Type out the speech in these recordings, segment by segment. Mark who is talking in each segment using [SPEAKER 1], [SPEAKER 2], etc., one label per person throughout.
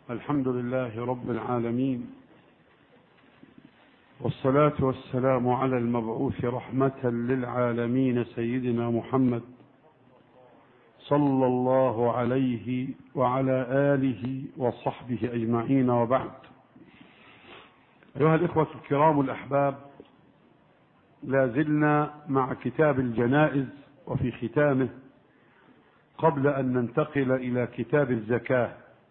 [SPEAKER 1] الحمد لله رب العالمين، والصلاة والسلام على المبعوث رحمة للعالمين سيدنا محمد صلى الله عليه وعلى آله وصحبه أجمعين، وبعد. أيها الإخوة الكرام الأحباب، لا زلنا مع كتاب الجنائز وفي ختامه، قبل أن ننتقل إلى كتاب الزكاة.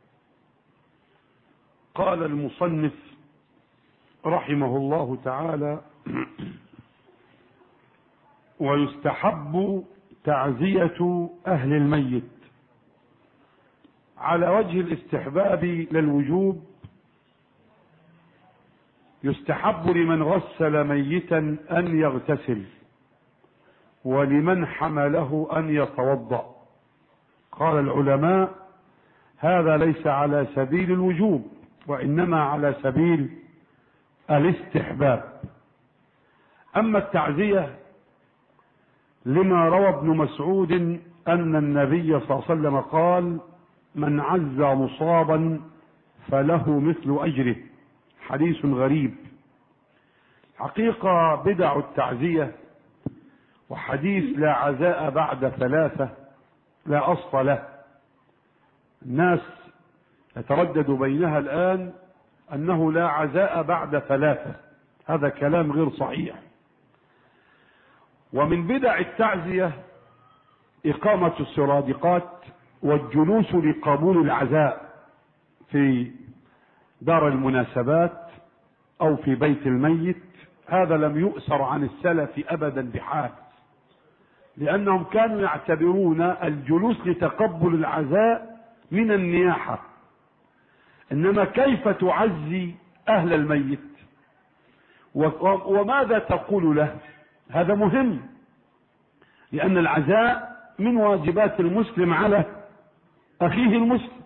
[SPEAKER 1] قال المصنف رحمه الله تعالى: ويستحب تعزية أهل الميت على وجه الاستحباب للوجوب. يستحب لمن غسل ميتا أن يغتسل، ولمن حمله أن يتوضأ. قال العلماء: هذا ليس على سبيل الوجوب، وإنما على سبيل الاستحباب. أما التعزية لما روى ابن مسعود أن النبي صلى الله عليه وسلم قال: من عزى مصابا فله مثل أجره. حديث غريب. حقيقة بدع التعزية وحديث لا عزاء بعد ثلاثة لا أصل له. الناس يتردد بينها الآن أنه لا عزاء بعد ثلاثة، هذا كلام غير صحيح. ومن بدع التعزية إقامة السرادقات والجلوس لقبول العزاء في دار المناسبات أو في بيت الميت. هذا لم يؤثر عن السلف أبدا بحال، لأنهم كانوا يعتبرون الجلوس لتقبل العزاء من النياحة. إنما كيف تعزي أهل الميت وماذا تقول له؟ هذا مهم، لأن العزاء من واجبات المسلم على أخيه المسلم.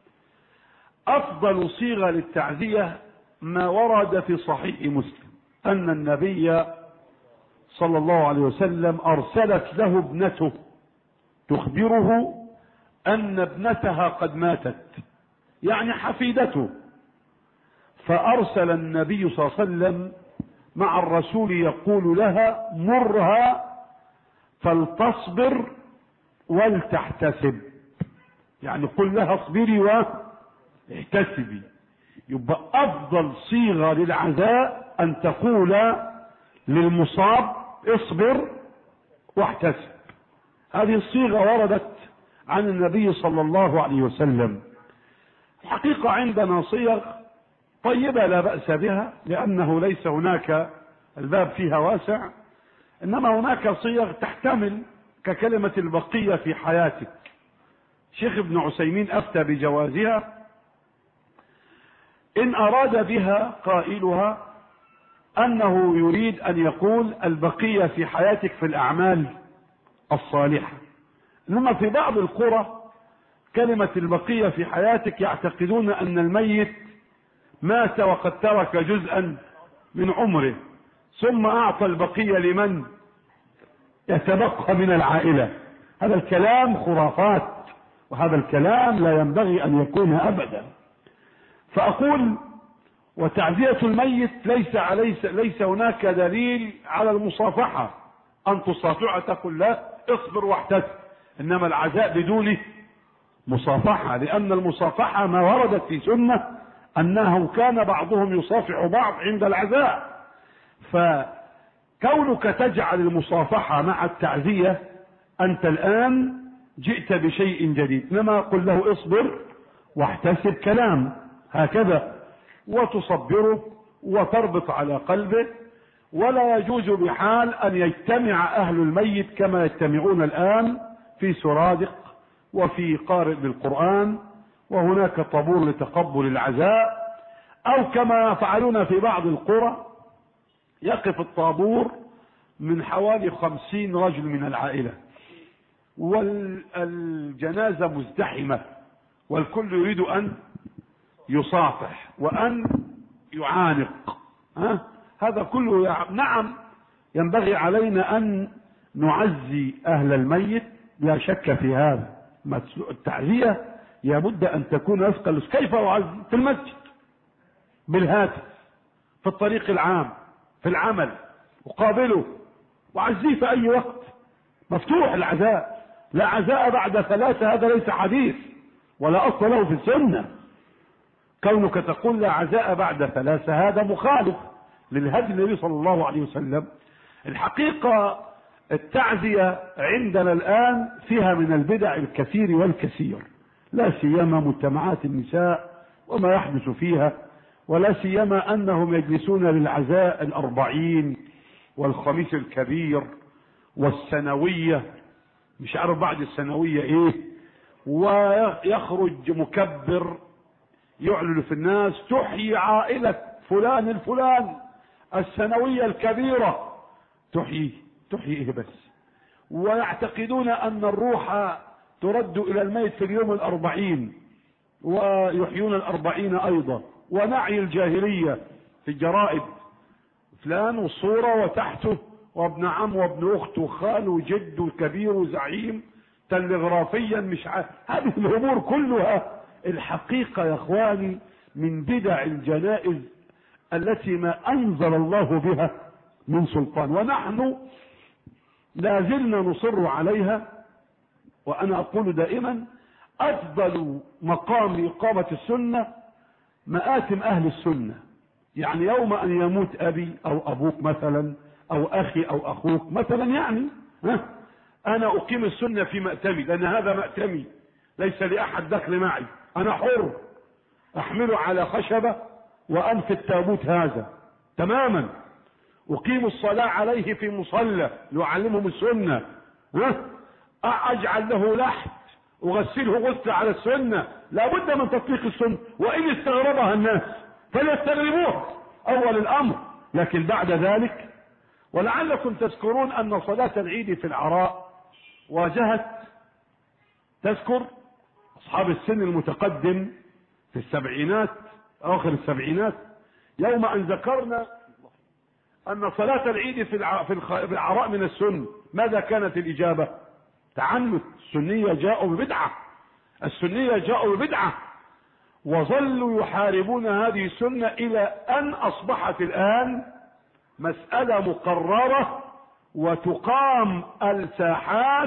[SPEAKER 1] أفضل صيغة للتعزية ما ورد في صحيح مسلم أن النبي صلى الله عليه وسلم أرسلت له ابنته تخبره أن ابنتها قد ماتت، يعني حفيدته. فأرسل النبي صلى الله عليه وسلم مع الرسول يقول لها: مرها فلتصبر ولتحتسب، يعني قل لها اصبري واحتسبي. يبقى أفضل صيغة للعزاء أن تقول للمصاب: اصبر واحتسب. هذه الصيغة وردت عن النبي صلى الله عليه وسلم. الحقيقة عندنا صيغ طيبة لا بأس بها، لأنه ليس هناك الباب فيها واسع، إنما هناك صيغ تحتمل ككلمة البقية في حياتك. شيخ ابن عثيمين أفتى بجوازها إن أراد بها قائلها أنه يريد أن يقول البقية في حياتك في الأعمال الصالحة. إنما في بعض القرى كلمة البقية في حياتك يعتقدون أن الميت مات وقد ترك جزءا من عمره، ثم أعطى البقية لمن يتبقى من العائلة. هذا الكلام خرافات، وهذا الكلام لا ينبغي أن يكون أبدا. فأقول: وتعزية الميت ليس هناك دليل على المصافحة، أن تصافحه تقول لا اصبر واحتسب. إنما العزاء بدون مصافحة، لأن المصافحة ما وردت في سنة أنه كان بعضهم يصافح بعض عند العزاء. فكونك تجعل المصافحة مع التعزية أنت الآن جئت بشيء جديد. إنما قل له اصبر واحتسب، كلام هكذا، وتصبره وتربط على قلبه. ولا يجوز بحال أن يجتمع أهل الميت كما يجتمعون الآن في سرادق وفي قارئ للقرآن، وهناك طابور لتقبل العزاء، أو كما يفعلون في بعض القرى يقف الطابور من حوالي 50 رجل من العائلة، والجنازة مزدحمة، والكل يريد أن يصافح وأن يعانق. هذا كله نعم ينبغي علينا أن نعزي أهل الميت، لا شك في هذا. التعزية لابد أن تكون أثقل. كيف أعزي؟ في المسجد، بالهاتف، في الطريق العام، في العمل، أقابله وأعزيه في أي وقت. مفتوح العزاء، لا عزاء بعد 3، هذا ليس حديث ولا أصل له في السنة. كونك تقول لا عزاء بعد 3 هذا مخالف للهدي النبي صلى الله عليه وسلم. الحقيقة التعزية عندنا الآن فيها من البدع الكثير والكثير، لا سيما مجتمعات النساء وما يحدث فيها، ولا سيما أنهم يجلسون للعزاء 40 والخميس الكبير والسنوية، مش عارف بعد السنوية ايه، ويخرج مكبر يعلن في الناس تحيي عائلة فلان الفلان السنوية الكبيرة. تحيي ايه بس؟ ويعتقدون أن الروح ترد إلى الميت في اليوم 40، ويحيون 40 أيضا، ونعي الجاهلية في الجرائد فلان والصورة وتحته وابن عم وابن أخت وخال وجد وكبير وزعيم تلغرافيا، مش هذه الأمور كلها الحقيقة يا إخواني من بدع الجنائز التي ما أنزل الله بها من سلطان، ونحن لا زلنا نصر عليها. وأنا أقول دائما أفضل مقام إقامة السنة مآتم أهل السنة. يعني يوم أن يموت أبي أو أبوك مثلا أو أخي أو أخوك مثلا، يعني أنا أقيم السنة في مأتمي، لأن هذا مأتمي ليس لأحد دخل معي، أنا حر أحمله على خشبة وأنفي التابوت هذا تماما. أقيم الصلاة عليه في مصلى لأعلمهم السنة، أجعل له لحد أغسله غسل على السنة، لابد من تطبيق السنة، وإن استغربها الناس فليستغربوها أول الأمر. لكن بعد ذلك، ولعلكم تذكرون أن صلاة العيد في العراء واجهت، تذكر أصحاب السن المتقدم في السبعينات أواخر السبعينات، يوم أن ذكرنا أن صلاة العيد في العراء من السنة، ماذا كانت الإجابة؟ تعنت. السنية جاءوا ببدعة، السنية جاءوا ببدعة، وظلوا يحاربون هذه السنة إلى أن أصبحت الآن مسألة مقررة، وتقام الساحات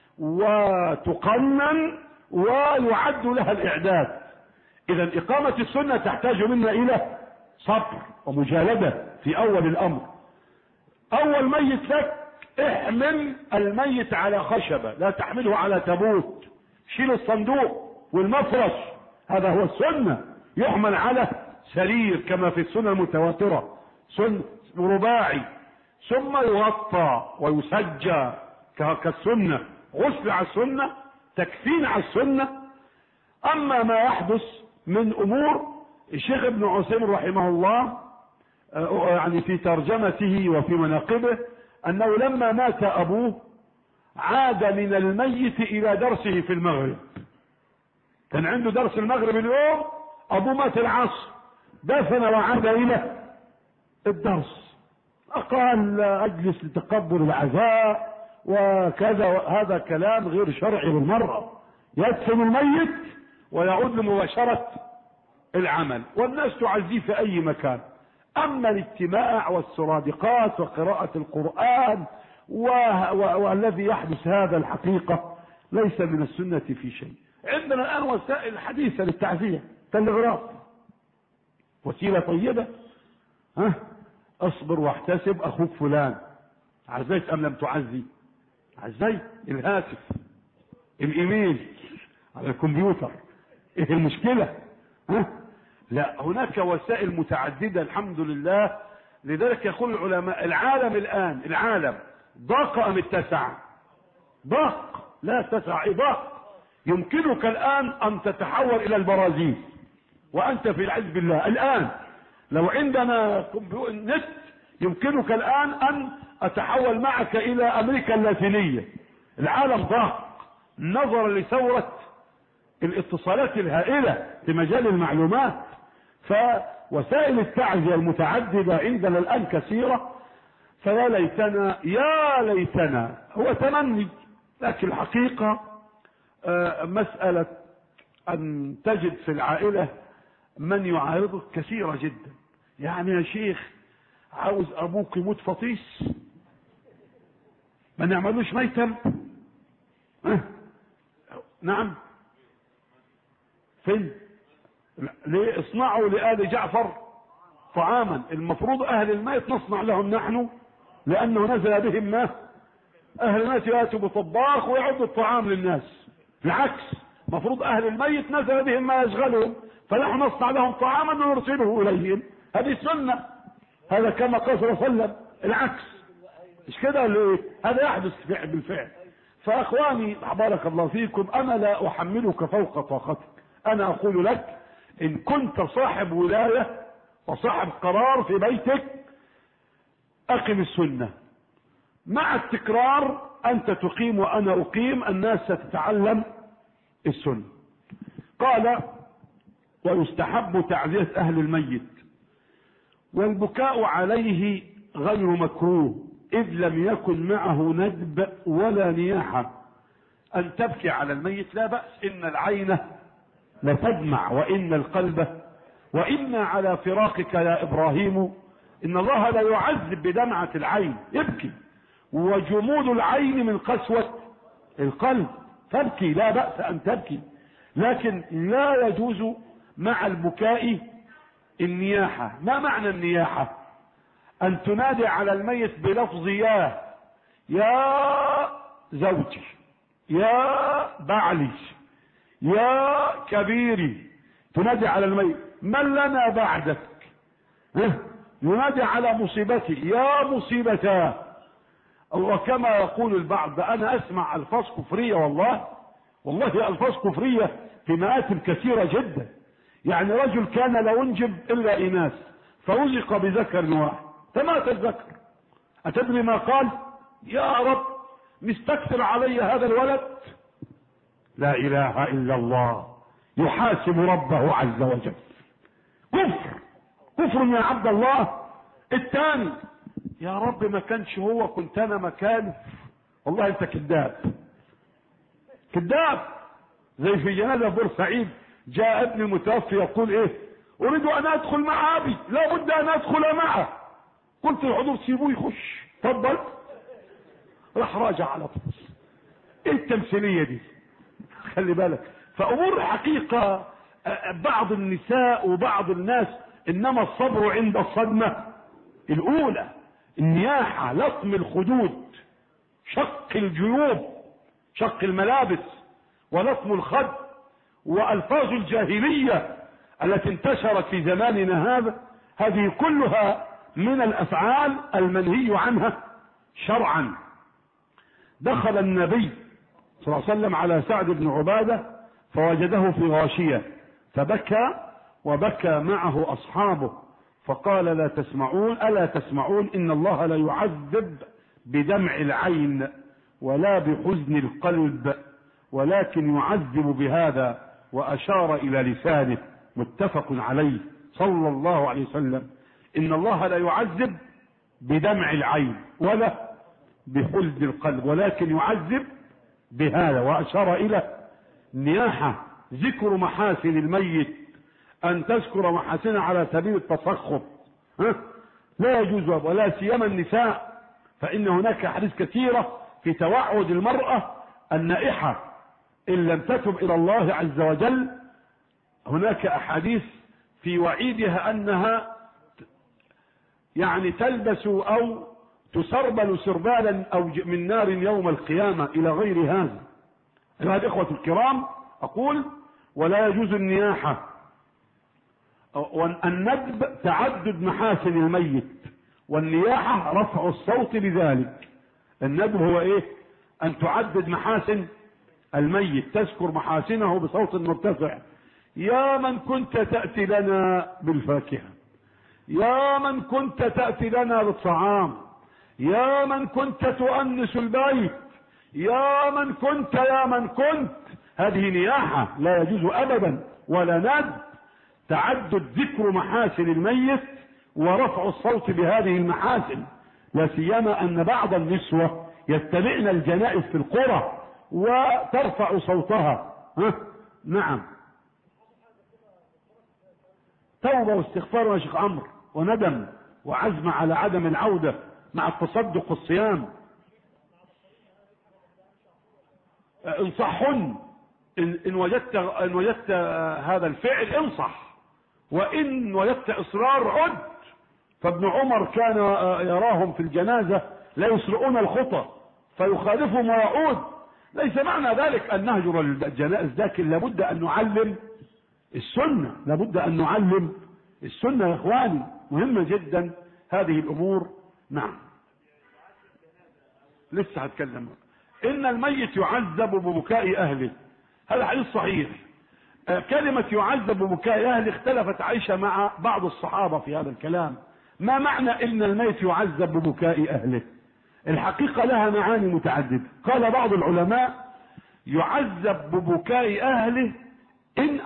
[SPEAKER 1] وتقنن ويعد لها الإعداد. إذا إقامة السنة تحتاج منا إلى صبر ومجالدة في أول الأمر. أول ميت لك احمل الميت على خشبة، لا تحمله على تابوت، شيل الصندوق والمفرش، هذا هو السنة. يحمل على سرير كما في السنة المتواترة، سنة رباعي، ثم يغطى ويسجى كالسنة، غسل على السنة، تكفين على السنة. أما ما يحدث من أمور، الشيخ ابن عثيمين رحمه الله يعني في ترجمته وفي مناقبه أنه لما مات أبوه عاد من الميت إلى درسه في المغرب. كان عنده درس المغرب اليوم، أبوه مات العصر، دفن وعاد إلى الدرس. قال أجلس لتقبل العزاء وكذا، هذا كلام غير شرعي بالمرة. يدفن الميت ويعود لمباشرة العمل، والناس تعزيه في أي مكان. أما الاجتماع والسرادقات وقراءة القرآن والذي يحدث هذا الحقيقة ليس من السنة في شيء. عندنا الآن وسائل حديثة للتعزية، تلغراف، وسيلة طيبة. اصبر واحتسب أخوك فلان، عزيت أم لم تعزي؟ عزيت. الهاتف، الإيميل، على الكمبيوتر، إيه المشكلة؟ لا، هناك وسائل متعددة الحمد لله. لذلك يقول العلماء العالم الآن، العالم ضاق أم اتسع؟ ضاق، لا اتسع، ضاق. يمكنك الآن أن تتحول إلى البرازيل وأنت في العز بالله. الآن لو عندنا نت يمكنك الآن أن أتحول معك إلى أمريكا اللاتينية. العالم ضاق نظرا لثورة الاتصالات الهائلة في مجال المعلومات. فوسائل التعزية المتعددة عندنا الآن كثيرة. فيا ليتنا، يا ليتنا، هو تمني، لكن الحقيقة مسألة أن تجد في العائلة من يعارضك كثيرة جدا. يعني يا شيخ عاوز أبوك يموت فطيس، ما نعملوش ميتم؟ نعم، فين؟ ليه اصنعوا لآل جعفر طعاما؟ المفروض أهل الميت نصنع لهم نحن، لأنه نزل بهم ما أهل الميت يأتوا بطباخ ويعد الطعام للناس. بالعكس، مفروض أهل الميت نزل بهم ما يشغلهم، فنحن نصنع لهم طعاما ونرسله إليهم. هذه السنة، هذا كما قال صلى الله عليه وسلم. العكس مش كده ولا ايه؟ هذا يحدث بالفعل. فاخواني بارك الله فيكم، انا لا احملك فوق طاقتك. انا اقول لك ان كنت صاحب ولاية وصاحب قرار في بيتك اقم السنة، مع التكرار انت تقيم وانا اقيم، الناس ستتعلم السنة. قال ويستحب تعزية اهل الميت والبكاء عليه غير مكروه إذ لم يكن معه ندب ولا نياحة. أن تبكي على الميت لا بأس، إن العين لتدمع وإن القلب وإنا على فراقك يا إبراهيم إن الله لا يعذب بدمعة العين، يبكي، وجمود العين من قسوة القلب، تبكي لا بأس أن تبكي، لكن لا يجوز مع البكاء النياحة. ما معنى النياحة؟ أن تنادي على الميت بلفظ يا زوجي، يا بعلي، يا كبيري، تنادي على الميت. من لنا بعدك؟ ينادي على مصيبتي يا مصيبتاه. وكما يقول البعض، أنا أسمع ألفاظ كفرية، والله ألفاظ كفرية في مآتم كثيرة جدا. يعني رجل كان لا ينجب إلا إناث فرزق بذكر واحد فمات الذكر، أتدري ما قال؟ يا رب مستكثر علي هذا الولد. لا إله إلا الله، يحاسب ربه عز وجل. كفر يا عبد الله. الثاني يا رب ما كانش هو كنت أنا مكانه. والله أنت كذاب. زي في جنازة بورسعيد جاء ابني متوفي يقول ايه؟ اريد ان ادخل مع ابي، لا بد ان ادخل معه. قلت الحضور سيبوه يخش، تفضل. راح راجع على طول. ايه التمثيليه دي؟ خلي بالك. فامور حقيقه بعض النساء وبعض الناس، انما الصبر عند الصدمه الاولى. النياحه، لطم الخدود، شق الجيوب، شق الملابس، ولطم الخد، والفاظ الجاهلية التي انتشرت في زماننا هذا، هذه كلها من الافعال المنهي عنها شرعا. دخل النبي صلى الله عليه وسلم على سعد بن عبادة فوجده في غاشية فبكى، وبكى معه اصحابه، فقال الا تسمعون ان الله لا يعذب بدمع العين ولا بحزن القلب ولكن يعذب بهذا، واشار الى لسانه. متفق عليه صلى الله عليه وسلم. ان الله لا يعذب بدمع العين ولا بحزن القلب ولكن يعذب بهذا، واشار الى النياحة، ذكر محاسن الميت، ان تذكر محاسنه على سبيل التسخط لا يجوز، ولا سيما النساء، فان هناك احاديث كثيرة في توعد المرأة النائحة ان لم تتب الى الله عز وجل. هناك احاديث في وعيدها انها يعني تلبس او تسربل سربالا او من نار يوم القيامة الى غير هذا. ايها الاخوة الكرام، اقول ولا يجوز النياحة. والندب تعدد محاسن الميت، والنياحة رفع الصوت بذلك. الندب هو ايه؟ ان تعدد محاسن الميت، تذكر محاسنه بصوت مرتفع. يا من كنت تأتي لنا بالفاكهة، يا من كنت تأتي لنا بالطعام، يا من كنت تؤنس البيت، يا من كنت. هذه نياحة لا يجوز ابدا، ولا ند. تعدد ذكر محاسن الميت ورفع الصوت بهذه المحاسن، لا سيما ان بعض النسوة يتبعن الجنائز في القرى وترفع صوتها. نعم، توبة واستغفار يا شيخ عمرو وندم وعزم على عدم العودة مع التصدق والصيام. انصحن إن وجدت هذا الفعل انصح، وإن وجدت إصرار عد. فابن عمر كان يراهم في الجنازة لا يسرعون الخطى فيخالفهم ويعود. ليس معنى ذلك أن نهجر الجنائز، لكن لابد أن نعلم السنة، لابد أن نعلم السنة يا إخواني، مهمة جدا هذه الأمور. نعم لسه هتكلم. إن الميت يعذب ببكاء أهله، هذا حديث صحيح. كلمة يعذب ببكاء أهله اختلفت عائشة مع بعض الصحابة في هذا الكلام. ما معنى إن الميت يعذب ببكاء أهله؟ الحقيقة لها معاني متعددة. قال بعض العلماء يعذب ببكاء أهله إن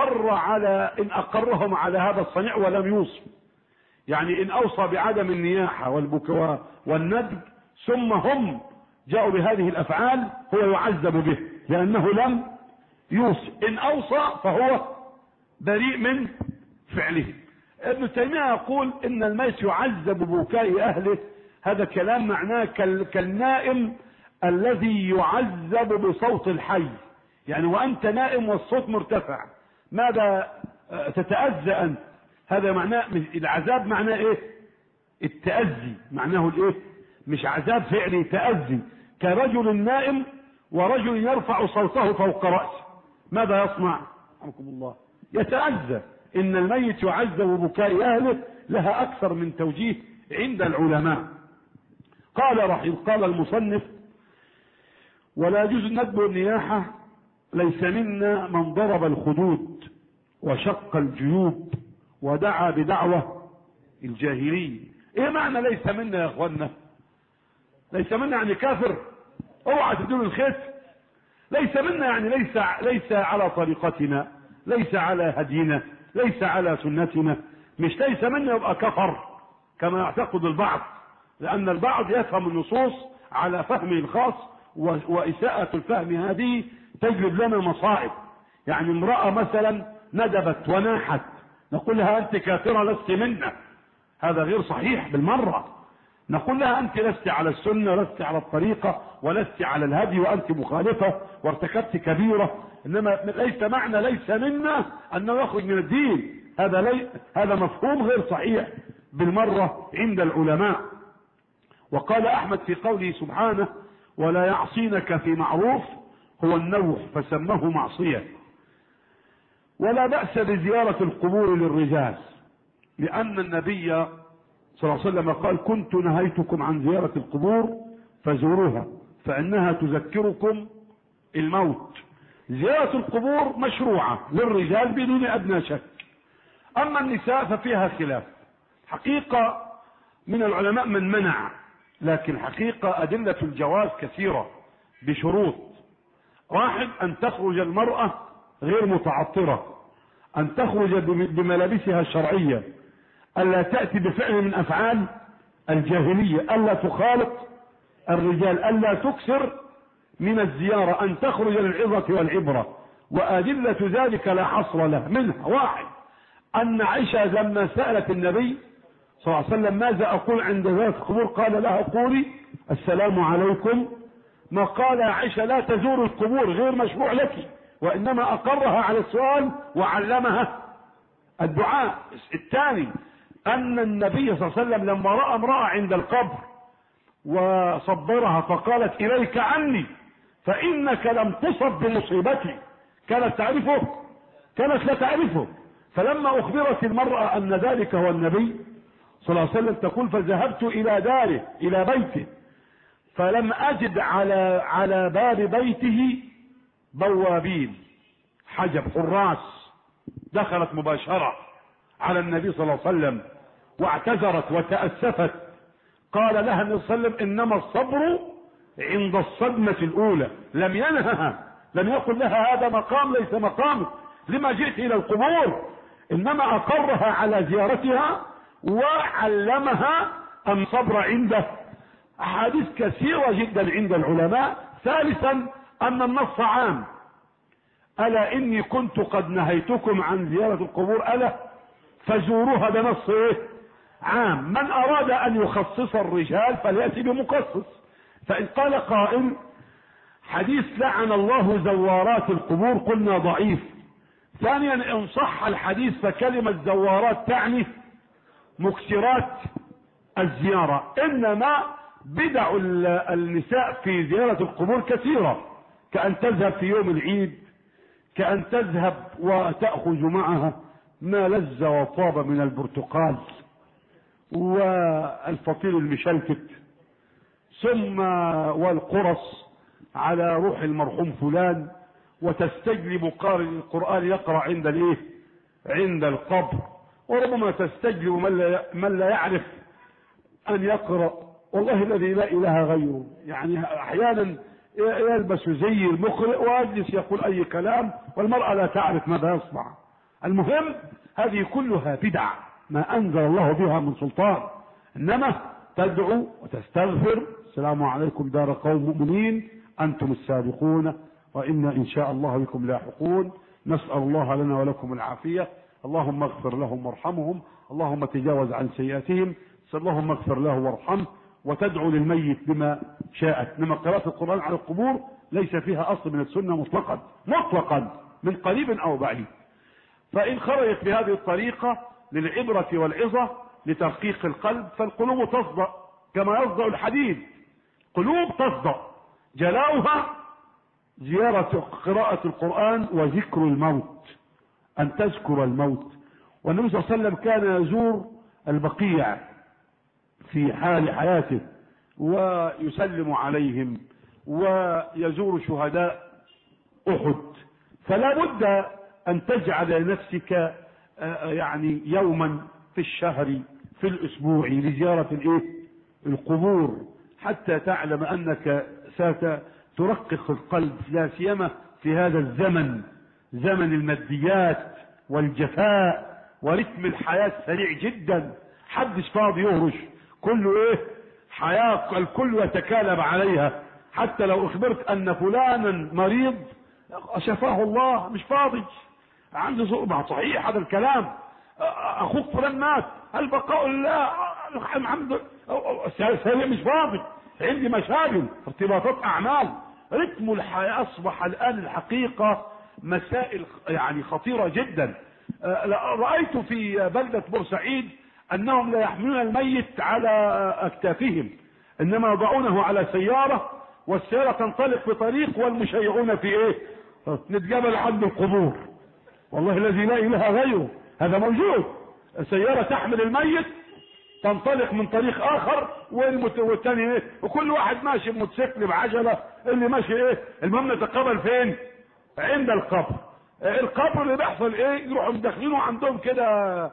[SPEAKER 1] أقرهم على هذا الصنيع ولم يوصوا، يعني إن أوصى بعدم النياحة والبكاء والندب ثم هم جاءوا بهذه الأفعال هو يعذب به لأنه لم يوصي. إن أوصى فهو بريء من فعله. ابن تيمية يقول إن الميت يعذب ببكاء أهله، هذا كلام معناه كالنائم الذي يعذب بصوت الحي، يعني وأنت نائم والصوت مرتفع ماذا تتأذى أنت؟ هذا معناه العذاب، معناه إيه؟ التأذي، معناه الإيه؟ مش عذاب فعلي، تأذي. كرجل نائم ورجل يرفع صوته فوق رأسه ماذا يصنع؟ رحمكم الله يتأذى. إن الميت يعذب ببكاء أهله لها أكثر من توجيه عند العلماء. قال المصنف ولا يجوز الندب والنياحة ليس منا من ضرب الخدود وشق الجيوب ودعا بدعوة الجاهلية. ايه معنى ليس منا يا اخوانا؟ ليس منا يعني كافر، اوعى تدون الخيط. ليس منا يعني ليس على طريقتنا، ليس على هدينا، ليس على سنتنا. مش ليس منا يبقى كفر كما يعتقد البعض، لان البعض يفهم النصوص على فهمه الخاص، وإساءة الفهم هذه تجلب لنا مصائب. يعني امرأة مثلا ندبت وناحت نقول لها أنت كافرة لست منا، هذا غير صحيح بالمرة. نقول لها أنت لست على السنة، لست على الطريقة، ولست على الهدي، وأنت مخالفة وارتكبت كبيرة. إنما ليس معنى ليس منا أنه يخرج من الدين، هذا مفهوم غير صحيح بالمرة عند العلماء. وقال أحمد في قوله سبحانه ولا يعصينك في معروف هو النوح فسمه معصية. ولا بأس بزيارة القبور للرجال، لأن النبي صلى الله عليه وسلم قال كنت نهيتكم عن زيارة القبور فزوروها فإنها تذكركم الموت. زيارة القبور مشروعة للرجال بدون أدنى شك، أما النساء ففيها خلاف. حقيقة من العلماء من منع، لكن حقيقة أدلة الجواز كثيرة بشروط. واحد أن تخرج المرأة غير متعطرة، أن تخرج بملابسها الشرعية، ألا تأتي بفعل من أفعال الجاهلية، ألا تخالط الرجال، ألا تكثر من الزيارة، أن تخرج للعظة والعبرة. وأدلة ذلك لا حصر له. منها واحد أن عائشة لما سألت النبي صلى الله عليه وسلم ماذا أقول عند زيارة القبور قال لها قولي السلام عليكم. ما قال عائشة لا تزور القبور غير مشروع لك، وإنما أقرها على السؤال وعلمها الدعاء. الثاني أن النبي صلى الله عليه وسلم لما رأى امرأة عند القبر وصبرها فقالت إليك عني فإنك لم تصب بمصيبتي، كانت تعرفه؟ كانت لا تعرفه. فلما أخبرت المرأة أن ذلك هو النبي صلى الله عليه وسلم تقول فذهبت إلى داره إلى بيته فلم أجد على باب بيته بوابين حجب حراس. دخلت مباشرة على النبي صلى الله عليه وسلم واعتذرت وتأسفت. قال لها النبي صلى الله عليه وسلم انما الصبر عند الصدمة الاولى. لم ينهها، لم يقل لها هذا مقام ليس مقامك، لما جئت الى القبور، انما اقرها على زيارتها وعلمها ان صبر عنده. احاديث كثيرة جدا عند العلماء. ثالثا ان النص عام، الا اني كنت قد نهيتكم عن زيارة القبور، الا فزوروها ده نص ايه؟ عام. من اراد ان يخصص الرجال فليأتي بمخصص. فان قال قائل حديث لعن الله زوارات القبور قلنا ضعيف. ثانيا ان صح الحديث فكلمة زوارات تعني مكثرات الزيارة، انما بدع النساء في زيارة القبور كثيرة، كأن تذهب في يوم العيد، كأن تذهب وتأخذ معها ما لذ وطاب من البرتقال والفطير المشلتت، ثم والقرص على روح المرحوم فلان، وتستجلب قارئ القرآن يقرأ عند الايه؟ عند القبر، وربما تستجلب من لا يعرف ان يقرأ، والله الذي لا اله غيره. يعني احيانا يلبس زي المقرئ ويجلس يقول اي كلام والمرأة لا تعرف ماذا يصنع. المهم هذه كلها بدع ما انزل الله بها من سلطان، انما تدعو وتستغفر. السلام عليكم دار قوم مؤمنين انتم السابقون وإنا إن شاء الله بكم لاحقون. نسأل الله لنا ولكم العافية. اللهم اغفر لهم وارحمهم، اللهم تجاوز عن سيئاتهم. اللهم اغفر له وارحمه، وتدعو للميت بما شاءت. انما قراءة القرآن على القبور ليس فيها اصل من السنة مطلقا من قريب او بعيد. فان خرجت بهذه الطريقة للعبرة والعظة لترقيق القلب، فالقلوب تصدأ كما يصدأ الحديد. قلوب تصدأ جلاؤها زيارة قراءة القرآن وذكر الموت، أن تذكر الموت. والنبي صلى الله عليه وسلم كان يزور البقيع في حال حياته ويسلم عليهم ويزور شهداء أحد. فلا بد أن تجعل لنفسك يعني يوما في الشهر في الأسبوع لزيارة القبور، حتى تعلم أنك ترقق القلب، لا سيما في هذا الزمن، زمن الماديات والجفاء ورتم الحياة سريع جدا، حدش فاضي يهرش، كله حياة، الكل يتكالب عليها. حتى لو اخبرت ان فلانا مريض شفاه الله مش فاضي، عنده صعوبة. صحيح هذا الكلام، اخوك فلان مات، البقاء لله، الحمد لله، مش فاضي، عندي مشاغل، ارتباطات اعمال. رتم الحياة اصبح الان الحقيقة مسائل يعني خطيرة جدا. رأيت في بلدة بورسعيد انهم لا يحملون الميت على اكتافهم، انما يضعونه على سيارة، والسيارة تنطلق في طريق والمشيعون في نتجابل عند القبور. والله الذي لا اله غيره هذا موجود. السيارة تحمل الميت تنطلق من طريق اخر والثاني وكل واحد ماشي بموتوسيكل بعجلة، اللي ماشي المهم نتقابل فين؟ عند القبر. القبر اللي بيحصل يروحوا مدخلينه عندهم كده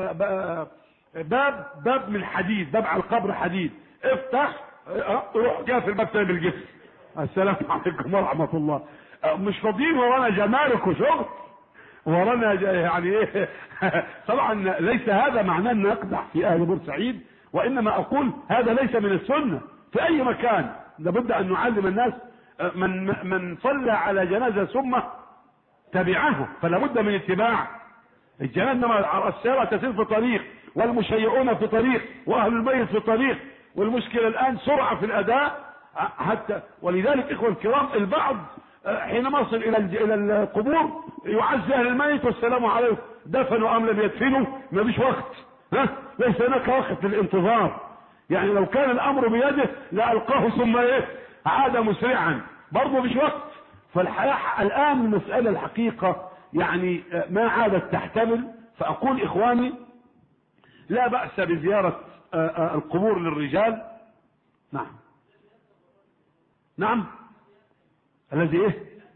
[SPEAKER 1] باب من حديد، باب على القبر حديد، افتح روح جاف الباب تاني بالجسم. السلام عليكم ورحمة الله. مش فاضيين ورانا جمارك وشغل ورانا يعني طبعا ليس هذا معناه ان نقدح في اهل بورسعيد، وانما اقول هذا ليس من السنة في اي مكان. لابد ان نعلم الناس، من صلى على جنازة ثم تبعها فلا بد من اتباع الجنازة. انما السيارة تسير في طريق والمشيعون في طريق واهل الميت في طريق، والمشكلة الان سرعة في الاداء حتى. ولذلك اخوة الكرام البعض حينما يصل الى القبور يعزي اهل الميت والسلام عليكم، دفنوا ام لم يدفنوا ما فيش وقت، ليس هناك وقت للانتظار. يعني لو كان الامر بيده لالقاه ثم عاد مسرعا، برضه مفيش وقت. فالحياة الان المسألة الحقيقة يعني ما عادت تحتمل. فاقول اخواني لا بأس بزيارة القبور للرجال. نعم الذي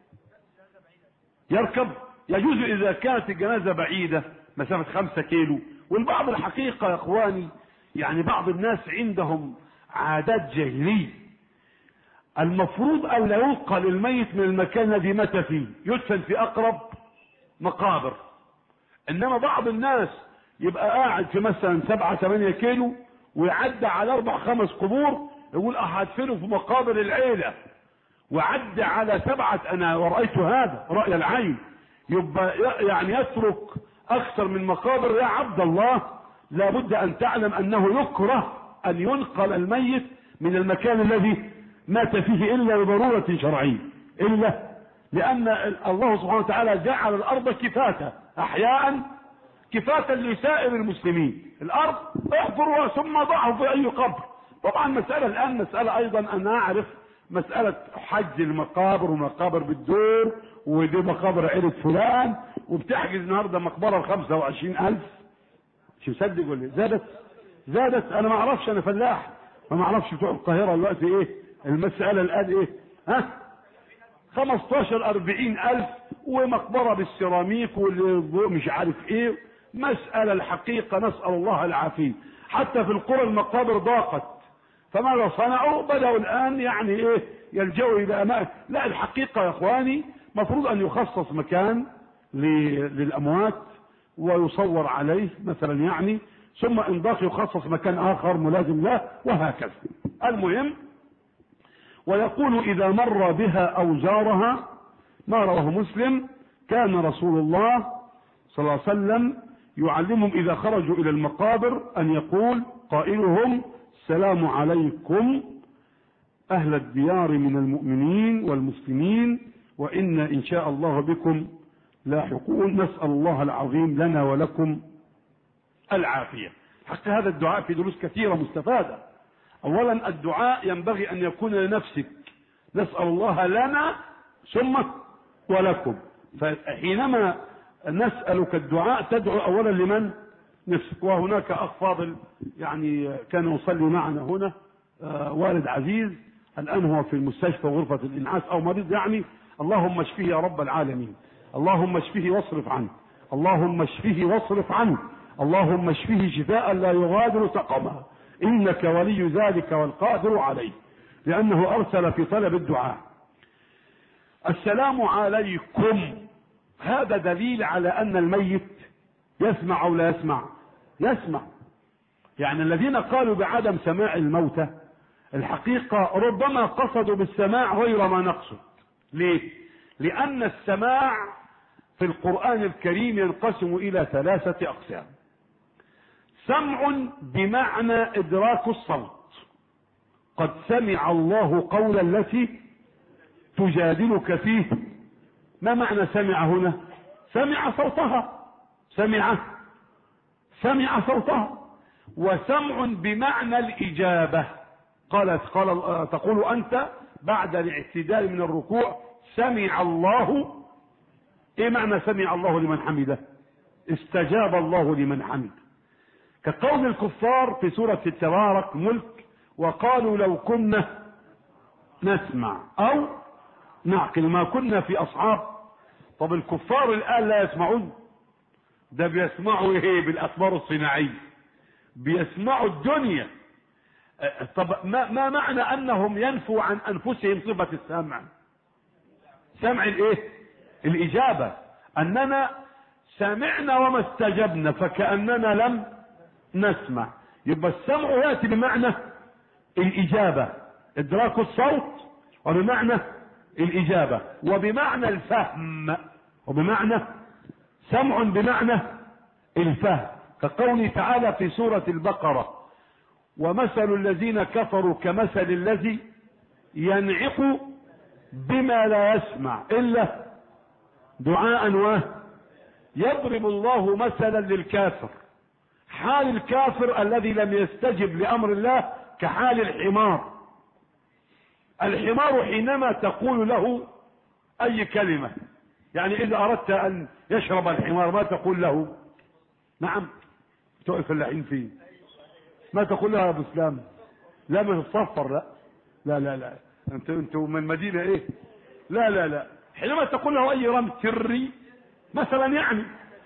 [SPEAKER 1] يركب يجوز اذا كانت الجنازة بعيدة مسافة 5 كيلو. والبعض الحقيقة يا اخواني يعني بعض الناس عندهم عادات جاهلية. المفروض ان لا ينقل الميت من المكان الذي مات فيه، يدفن في اقرب مقابر. انما بعض الناس يبقى قاعد في مثلا 7-8 كيلو ويعدى على 4-5 قبور، يقول هدفنه في مقابر العيلة، وعدى على 7. انا ورأيت هذا رأي العين. يبقى يعني يترك اكثر من مقابر يا عبد الله، لابد ان تعلم انه يكره ان ينقل الميت من المكان الذي مات فيه الا لضرورة شرعية، الا لان الله سبحانه وتعالى جعل الارض كفاتا احياء كفاتا لسائر المسلمين. الارض احفروا ثم ضعوا في اي قبر. طبعا مسألة الان مسألة ايضا انا اعرف مسألة حج المقابر ومقابر بالدور، ودي مقابر عيلة فلان، وبتحجز النهارده مقبرة ب25,000. مش مصدق ولا زادت انا ما اعرفش، انا فلاح ما اعرفش بتوع القاهرة دلوقتي ايه المسألة الان ايه، ها 15-40,000 ومقبرة بالسيراميك ومش عارف ايه. مسألة الحقيقة نسأل الله العافية. حتى في القرى المقابر ضاقت، فماذا صنعوا؟ بدأوا الآن يعني ايه يلجأوا الى اماكن. لا الحقيقة يا اخواني مفروض ان يخصص مكان للاموات ويصور عليه مثلا يعني، ثم ان ضاق يخصص مكان اخر ملازم له وهكذا. المهم ويقول اذا مر بها او زارها، ما رواه مسلم كان رسول الله صلى الله عليه وسلم يعلمهم اذا خرجوا الى المقابر ان يقول قائلهم السلام عليكم اهل الديار من المؤمنين والمسلمين وإن إن شاء الله بكم لاحقون، نسأل الله العظيم لنا ولكم العافية. حتى هذا الدعاء في دروس كثيرة مستفادة. أولا الدعاء ينبغي أن يكون لنفسك، نسأل الله لنا ثم ولكم. فحينما نسألك الدعاء تدعو أولا لمن؟ نفسك. وهناك أخ فاضل يعني كان يصلي معنا هنا، والد عزيز، الآن هو في المستشفى غرفة الإنعاش أو مريض يعني، اللهم اشفيه يا رب العالمين، اللهم اشفيه واصرف عنه، اللهم اشفيه واصرف عنه، اللهم اشفيه شفاء لا يغادر سقما، إنك ولي ذلك والقادر عليه. لأنه أرسل في طلب الدعاء. السلام عليكم هذا دليل على أن الميت يسمع أو لا يسمع؟ يسمع. يعني الذين قالوا بعدم سماع الموتى الحقيقة ربما قصدوا بالسماع غير ما نقصد. ليه؟ لأن السماع في القرآن الكريم ينقسم إلى 3 أقسام. سمع بمعنى إدراك الصوت، قد سمع الله قول التي تجادلك فيه. ما معنى سمع هنا؟ سمع صوتها، سمع صوتها. وسمع بمعنى الإجابة، تقول أنت بعد الاعتدال من الركوع سمع الله. ايه معنى سمع الله لمن حمده؟ استجاب الله لمن حمده. كقول الكفار في سورة التبارك ملك وقالوا لو كنا نسمع او نعقل ما كنا في اصحاب. طب الكفار الان لا يسمعون؟ ده بيسمعوا ايه؟ بالاقمار الصناعية بيسمعوا الدنيا. طب ما معنى انهم ينفوا عن انفسهم صفة السمع؟ سمع الايه؟ الاجابة، اننا سمعنا وما استجبنا فكأننا لم نسمع. يبقى السمع يأتي بمعنى الاجابة، ادراك الصوت، وبمعنى الاجابة، وبمعنى الفهم، وبمعنى سمع بمعنى الفهم. كقوله تعالى في سورة البقرة ومثل الذين كفروا كمثل الذي ينعق بما لا يسمع إلا دعاء يضرب الله مثلا للكافر. حال الكافر الذي لم يستجب لأمر الله كحال الحمار. الحمار حينما تقول له أي كلمة، يعني إذا أردت أن يشرب الحمار ما تقول له؟ نعم بتوع الفلاحين فيه ما تقول له يا ابو اسلام؟ لا ما تتصفر، لا انتوا من مدينة ايه؟ لا حينما تقول له اي رمز سري مثلا يعني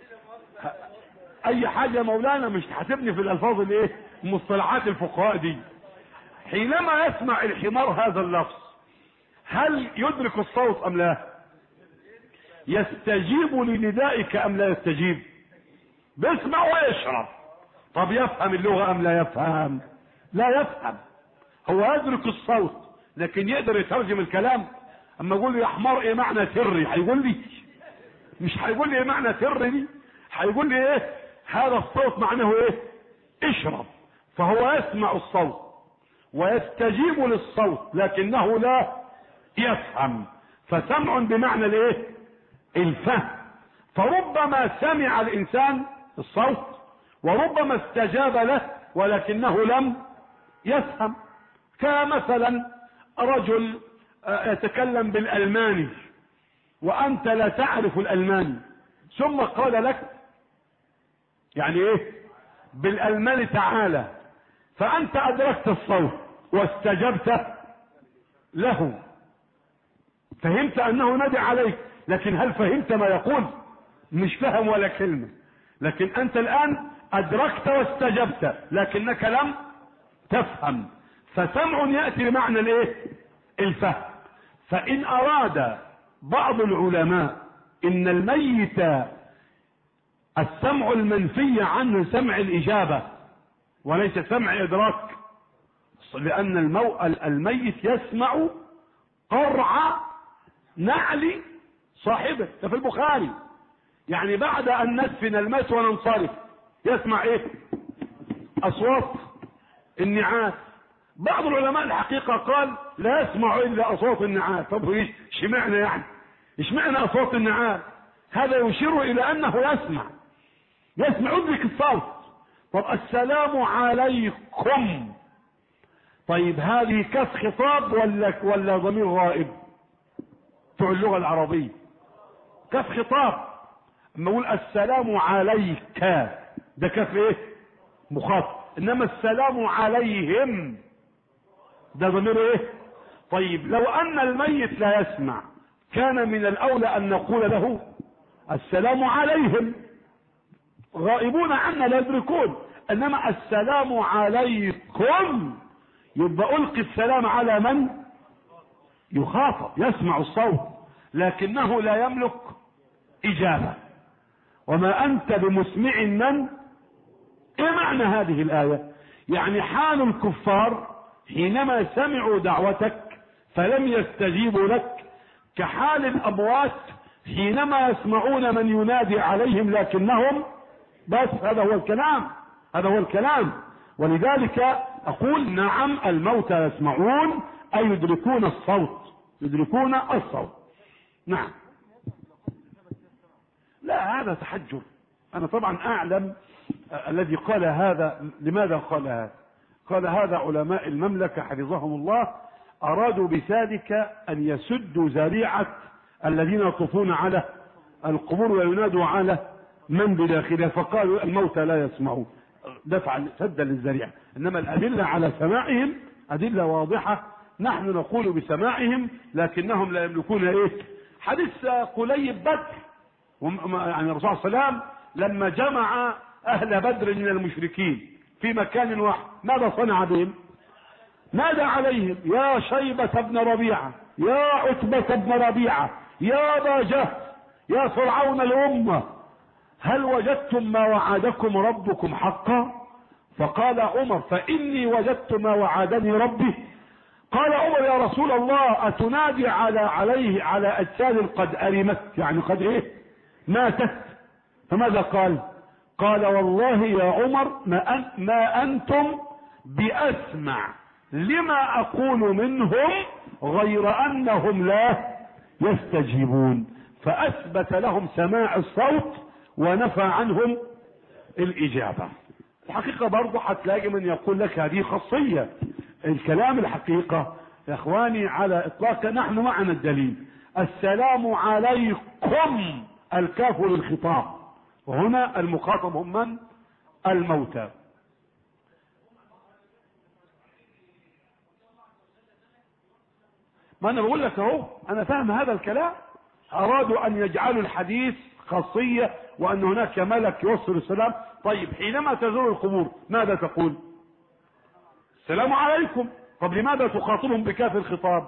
[SPEAKER 1] اي حاجة مولانا، مش تحاسبني في الالفاظ الايه مصطلحات الفقهاء دي. حينما يسمع الحمار هذا اللفظ هل يدرك الصوت ام لا؟ يستجيب لندائك ام لا يستجيب؟ بيسمع ويشرب. طب يفهم اللغة ام لا يفهم؟ لا يفهم. هو يدرك الصوت لكن يقدر يترجم الكلام. اما اقول له يا حمار ايه معنى سري، هيقول لي؟ مش هيقول لي ايه معنى سري دي، هيقول لي ايه هذا الصوت؟ معناه ايه؟ اشرب. فهو يسمع الصوت ويستجيب للصوت لكنه لا يفهم. فسمع بمعنى الايه؟ الفهم. فربما سمع الانسان الصوت وربما استجاب له ولكنه لم يفهم. كمثلا رجل يتكلم بالألماني وأنت لا تعرف الألماني، ثم قال لك يعني ايه بالألماني تعالى، فأنت أدركت الصوت واستجبت له، فهمت أنه نادى عليك، لكن هل فهمت ما يقول؟ مش فهم ولا كلمة. لكن أنت الآن أدركت واستجبت لكنك لم تفهم. فسمع يأتي بمعنى الايه؟ الفهم. فإن أراد بعض العلماء إن الميت السمع المنفي عنه سمع الإجابة وليس سمع إدراك، لأن الميت يسمع قرع نعل صاحبه. ده في البخاري. يعني بعد أن ندفن الميت وننصرف يسمع ايه؟ أصوات النعاس. بعض العلماء الحقيقة قال لا يسمع إلا أصوات النعاس. طب ايش اشمعنى يعني؟ اشمعنى أصوات النعاس؟ هذا يشير إلى أنه يسمع يدرك الصوت. طب السلام عليكم، طيب هذه كاف خطاب ولا ضمير غائب؟ بتوع اللغة العربية كاف خطاب. اما اقول السلام عليك ده كاف ايه؟ مخاطب. انما السلام عليهم ده ضمير ايه؟ طيب لو ان الميت لا يسمع كان من الاولى ان نقول له السلام عليهم، غائبون عنا لا يدركون. انما السلام عليكم يبقى القي السلام على من يخاطب يسمع الصوت لكنه لا يملك اجابه. وما انت بمسمع من. ايه معنى هذه الايه؟ يعني حال الكفار حينما سمعوا دعوتك فلم يستجيبوا لك كحال الاموات حينما يسمعون من ينادي عليهم لكنهم بس. هذا هو الكلام. ولذلك اقول نعم الموتى يسمعون اي يدركون الصوت. نعم. لا هذا تحجر. انا طبعا اعلم الذي قال هذا لماذا قال هذا. قال هذا علماء المملكة حفظهم الله ارادوا بذلك ان يسدوا ذريعة الذين يطوفون على القبور وينادوا على من بداخلها، فقالوا الموتى لا يسمعون دفعا سدا للذريعة. انما الادلة على سماعهم ادلة واضحة. نحن نقول بسماعهم لكنهم لا يملكون ايه؟ حديث قليب بدر يعني الرسول صلى الله عليه وسلم لما جمع اهل بدر من المشركين في مكان واحد ماذا صنع بهم؟ نادى عليهم يا شيبة بن ربيعة، يا عتبة بن ربيعة، يا ابا جهل، يا فرعون الامة، هل وجدتم ما وعدكم ربكم حقا؟ فقال عمر فاني وجدت ما وعدني ربي. قال عمر يا رسول الله اتنادي على اجساد قد ارمت يعني قد ايه؟ ماتت. فماذا قال؟ قال والله يا عمر ما انتم باسمع لما اقول منهم غير انهم لا يستجيبون. فاثبت لهم سماع الصوت ونفى عنهم الاجابة. الحقيقة برضه هتلاقي من يقول لك هذه خاصية الكلام. الحقيقة يا اخواني على اطلاق نحن معنا الدليل. السلام عليكم الكاف للخطاب وهنا المخاطب هم من؟ الموتى. ما انا بقول لك اهو انا فاهم هذا الكلام. ارادوا ان يجعلوا الحديث خاصية وان هناك ملك يوصل السلام. طيب حينما تزور القبور ماذا تقول؟ السلام عليكم. طب لماذا تخاطبهم بكاف الخطاب؟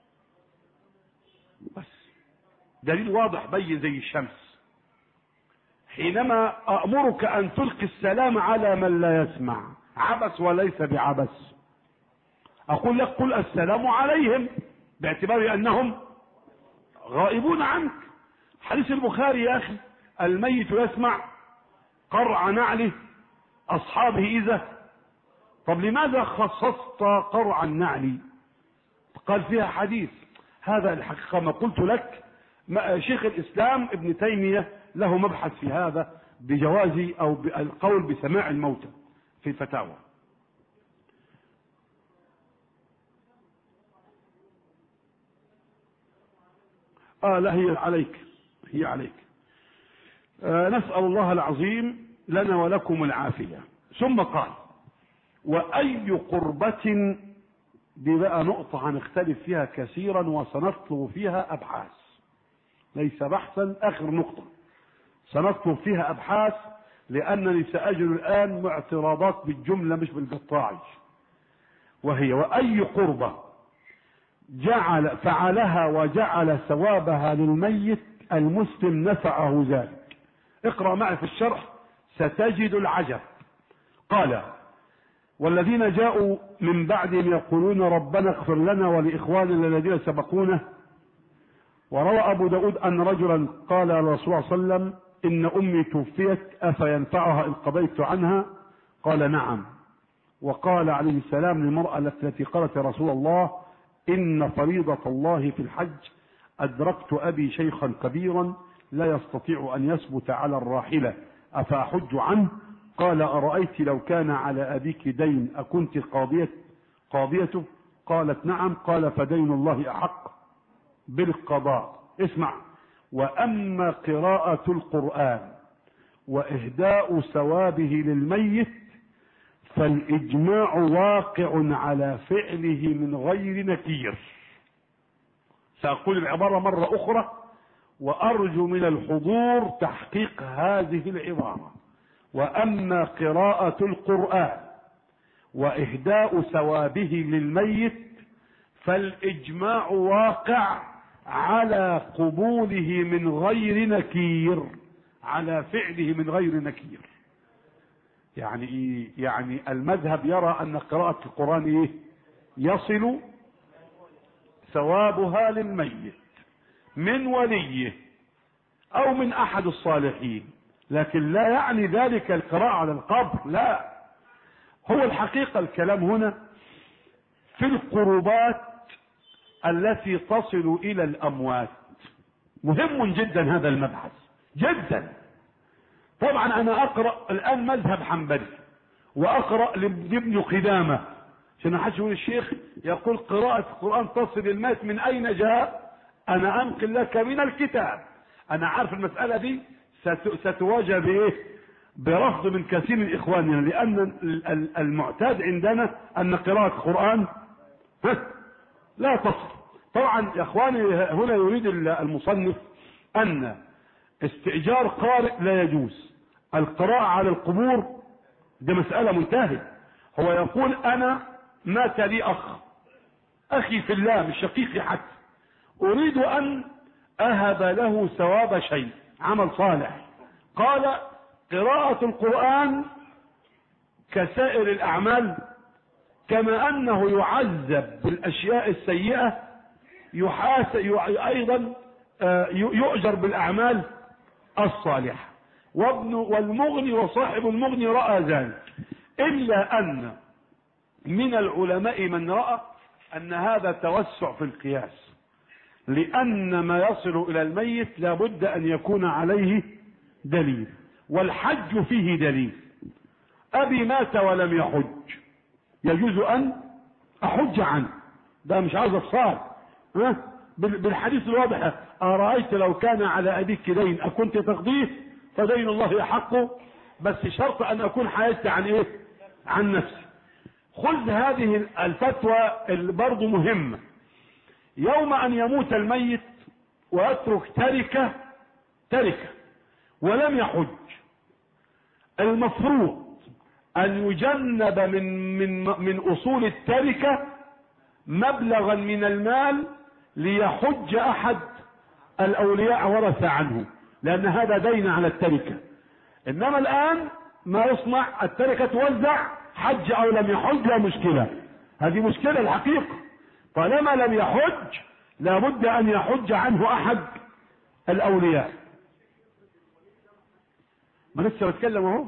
[SPEAKER 1] بس دليل واضح بين زي الشمس. حينما أأمرك أن تلقي السلام على من لا يسمع عبس وليس بعبس، أقول لك قل السلام عليهم باعتبار أنهم غائبون عنك. حديث البخاري يا أخي الميت يسمع قرع نعل أصحابه إذا. طب لماذا خصصت قرع النعل؟ قال فيها حديث. هذا الحقيقة ما قلت لك، شيخ الإسلام ابن تيمية له مبحث في هذا بجواز أو القول بسماع الموتى في فتاوى. لا، هي عليك، هي عليك. نسأل الله العظيم لنا ولكم العافية. ثم قال: وأي قربة، دي بقى نقطة هنختلف فيها كثيرا وسنطلب فيها أبحاث، ليس بحثا، آخر نقطة سنطلب فيها أبحاث، لأنني سأجل الآن اعتراضات بالجملة مش بالقطاع. وهي: وأي قربة فعلها وجعل ثوابها للميت المسلم نفعه ذلك. اقرأ معي في الشرح ستجد العجب. قال: والذين جاءوا من بعدهم يقولون ربنا اغفر لنا ولإخواننا الذين سبقونا. وروى أبو داود أن رجلا قال للرسول صلى الله عليه وسلم: إن أمي توفيت أفينفعها إن قضيت عنها؟ قال: نعم. وقال عليه السلام للمرأة التي قالت: يا رسول الله، إن فريضة الله في الحج أدركت أبي شيخا كبيرا لا يستطيع أن يثبت على الراحلة، أفأحج عنه؟ قال: أرأيت لو كان على أبيك دين أكنت قاضيته؟ قالت: نعم. قال: فدين الله أحق بالقضاء. اسمع: وأما قراءة القرآن وإهداء ثوابه للميت فالإجماع واقع على فعله من غير نكير. سأقول العبارة مرة أخرى وأرجو من الحضور تحقيق هذه العبارة: وأما قراءة القرآن وإهداء ثوابه للميت فالإجماع واقع على قبوله من غير نكير، على فعله من غير نكير. يعني إيه؟ يعني المذهب يرى أن قراءة القرآن إيه؟ يصل ثوابها للميت من وليه أو من أحد الصالحين، لكن لا يعني ذلك القراءة على القبر، لا. هو الحقيقة الكلام هنا في القربات التي تصل إلى الأموات. مهم جدا هذا المبحث جدا. طبعا أنا أقرأ الآن مذهب حنبلي وأقرأ لابن قدامة، عشان حد يقول الشيخ يقول قراءة القرآن تصل الميت، من أين جاء؟ أنا أنقل لك من الكتاب. أنا عارف المسألة دي ستواجه بإيه؟ برفض من كثير من إخواننا، لأن المعتاد عندنا أن قراءة القرآن لا تصل. طبعا يا إخواني هنا يريد المصنف أن استئجار قارئ لا يجوز، القراءة على القبور دي مسألة منتهية. هو يقول: أنا مات لي أخي في الله مش شقيقي حتى، أريد أن أهب له ثواب شيء، عمل صالح. قال: قراءة القرآن كسائر الأعمال، كما أنه يعذب بالأشياء السيئة أيضا يؤجر بالأعمال الصالحة. والمغني وصاحب المغني رأى ذلك، إلا أن من العلماء من رأى أن هذا توسع في القياس، لأن ما يصل إلى الميت لابد أن يكون عليه دليل، والحج فيه دليل. أبي مات ولم يحج، يجوز أن أحج عنه، ده مش عاوز الصال بالحديث الواضح: أرأيت لو كان على أبيك دين أكنت تقضيه؟ فدين الله أحق، بس شرط أن أكون حيزت عن إيه؟ عن نفسي. خذ هذه الفتوى اللي برضو مهمة: يوم أن يموت الميت ويترك تركة ولم يحج، المفروض أن يجنب من أصول التركة مبلغا من المال ليحج أحد الأولياء ورث عنه، لأن هذا دين على التركة. إنما الآن ما يصنع؟ التركة توزع، حج أو لم يحج لا مشكلة، هذه مشكلة الحقيقة. طالما لم يحج لابد أن يحج عنه أحد الأولياء. ما لسه بتكلم اهو.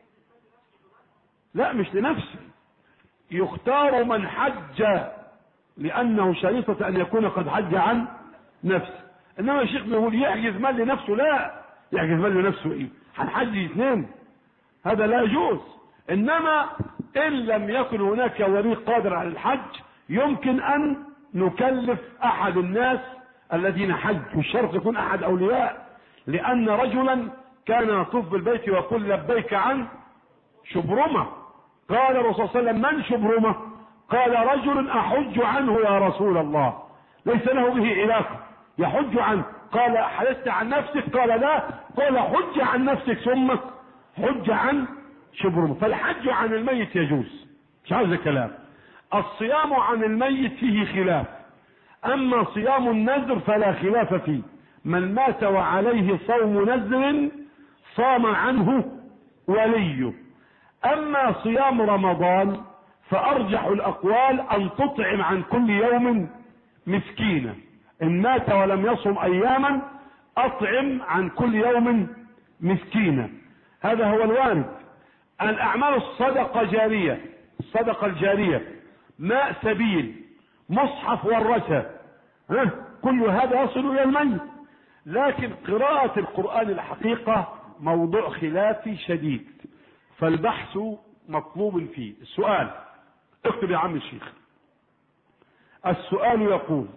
[SPEAKER 1] لا مش لنفسه، يختار من حج لانه شريطة ان يكون قد حج عن نفسه. انما الشيخ بيقول يحجز مال لنفسه، لا يحجز مال لنفسه ايه؟ هنحج اثنين، هذا لا يجوز. انما ان لم يكن هناك ولي قادر على الحج يمكن ان نكلف احد الناس الذين حج، والشرط يكون احد اولياء، لان رجلا كان يطوف بالبيت ويقول لبيك عن شبرمة. قال الرسول صلى الله عليه وسلم من شبرمة؟ قال رجل احج عنه يا رسول الله، ليس له به علاقة، يحج عنه. قال حدثت عن نفسك؟ قال لا. قال حج عن نفسك ثم حج عن شبرمة. فالحج عن الميت يجوز، مش عاوز كلام. الصيام عن الميت فيه خلاف، اما صيام النذر فلا خلاف فيه، من مات وعليه صوم نذر صام عنه وليه. اما صيام رمضان فارجح الاقوال ان تطعم عن كل يوم مسكينا، ان مات ولم يصم اياما اطعم عن كل يوم مسكينا، هذا هو الوارد. الاعمال الصدقة جارية، الصدقة الجارية، ماء سبيل، مصحف ورثة، كل هذا يصل الى الميت. لكن قراءة القرآن الحقيقة موضوع خلافي شديد، فالبحث مطلوب فيه. السؤال، اكتب يا عم الشيخ. السؤال يقول: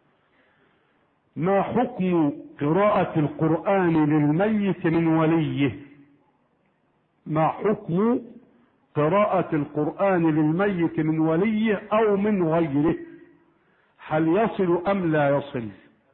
[SPEAKER 1] ما حكم قراءة القرآن للميت من وليه؟ ما حكم قراءة القرآن للميت من وليه او من غيره؟ هل يصل ام لا يصل؟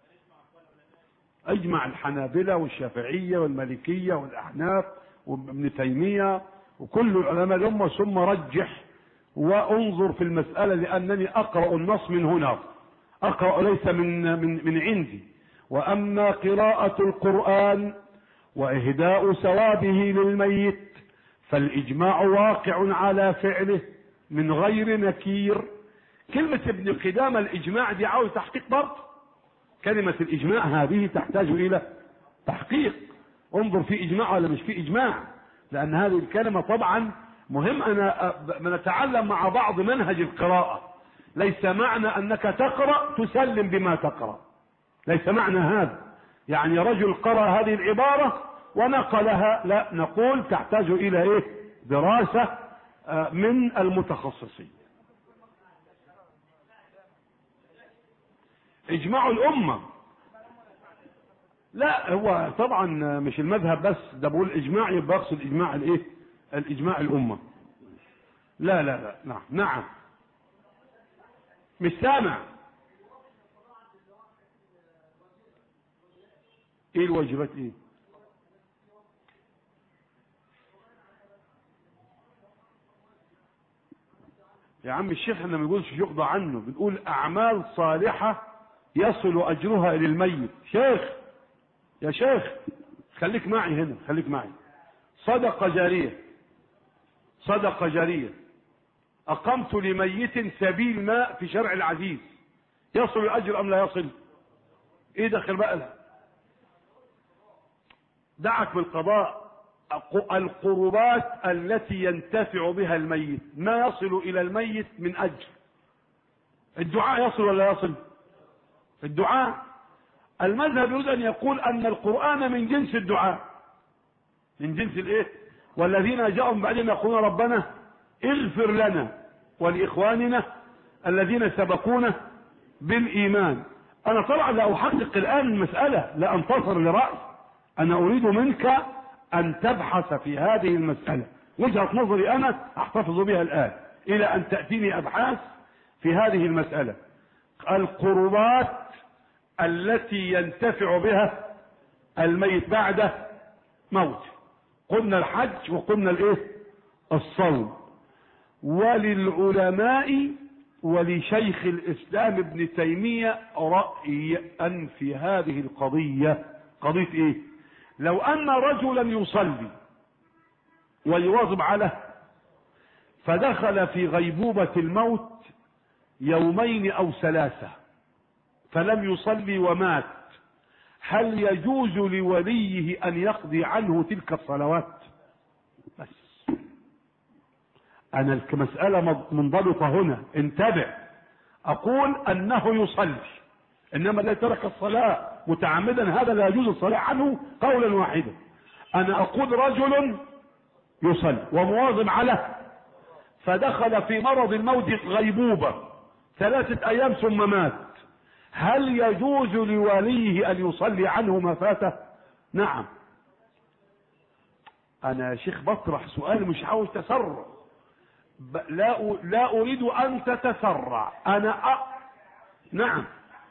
[SPEAKER 1] اجمع الحنابلة والشافعية والمالكية والاحناف وابن تيمية وكل العلماء الامة، ثم رجح وانظر في المسألة، لانني اقرأ النص من هنا، اقرأ ليس من عندي. واما قراءة القرآن واهداء ثوابه للميت فالاجماع واقع على فعله من غير نكير. كلمة ابن قدامة الاجماع دي عاوز تحقيق برضه، كلمة الاجماع هذه تحتاج الى تحقيق، انظر في اجماع ولا مش في اجماع، لان هذه الكلمة طبعا مهم ان نتعلم مع بعض منهج القراءة. ليس معنى انك تقرأ تسلم بما تقرأ، ليس معنى هذا، يعني رجل قرأ هذه العبارة ونقلها، لا، نقول تحتاج الى ايه؟ دراسة من المتخصصين. اجماع الامة، لا هو طبعا مش المذهب بس، ده بقول اجماع يبقى اقصد اجماع الايه؟ الاجماع الامة. لا لا لا، نعم نعم، مش سامع. ايه الواجبات ايه؟ يا عم الشيخ احنا ما بنقولش يقضى عنه، بنقول اعمال صالحة يصل اجرها الى الميت. شيخ يا شيخ خليك معي هنا، خليك معي. صدقة جارية، صدقة جارية، اقمت لميت سبيل ماء في شرع العزيز، يصل الاجر ام لا يصل؟ ايه دخل بقى لها؟ دعك بالقضاء. القربات التي ينتفع بها الميت، ما يصل الى الميت من اجر. الدعاء يصل ولا يصل؟ الدعاء، المذهب يريد ان يقول ان القرآن من جنس الدعاء، من جنس الايه؟ والذين جاءوا من بعدهم يقولون ربنا اغفر لنا ولاخواننا الذين سبقونا بالايمان. انا طبعا لا احقق الان المسألة، لا انتصر لرأي، انا اريد منك ان تبحث في هذه المسألة، وجهة نظري انا احتفظ بها الان الى ان تأتيني ابحاث في هذه المسألة. القربات التي ينتفع بها الميت بعد موت، قلنا الحج وقلنا الايه؟ الصوم. وللعلماء ولشيخ الاسلام ابن تيمية رأي ان في هذه القضية، قضية ايه؟ لو ان رجلا يصلي ويواظب عليه فدخل في غيبوبة الموت يومين او ثلاثة فلم يصلي ومات، هل يجوز لوليه ان يقضي عنه تلك الصلوات؟ انا المسألة منضبطة هنا، انتبه. اقول انه يصلي، انما الذي ترك الصلاة متعمدا هذا لا يجوز الصلاة عنه قولا واحدا. انا اقول رجل يصلي ومواظب على، فدخل في مرض الموت غيبوبة 3 ايام ثم مات، هل يجوز لوليه ان يصلي عنه ما فاته؟ نعم. انا يا شيخ بطرح سؤال، مش عاوز تسرع، لا اريد ان تتسرع. نعم،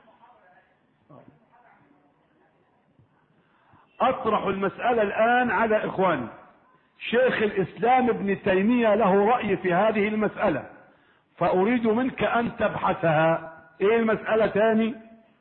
[SPEAKER 1] اطرح المسألة الان على اخواني. شيخ الاسلام ابن تيمية له رأي في هذه المسألة، فاريد منك ان تبحثها. ايه المسألة تاني؟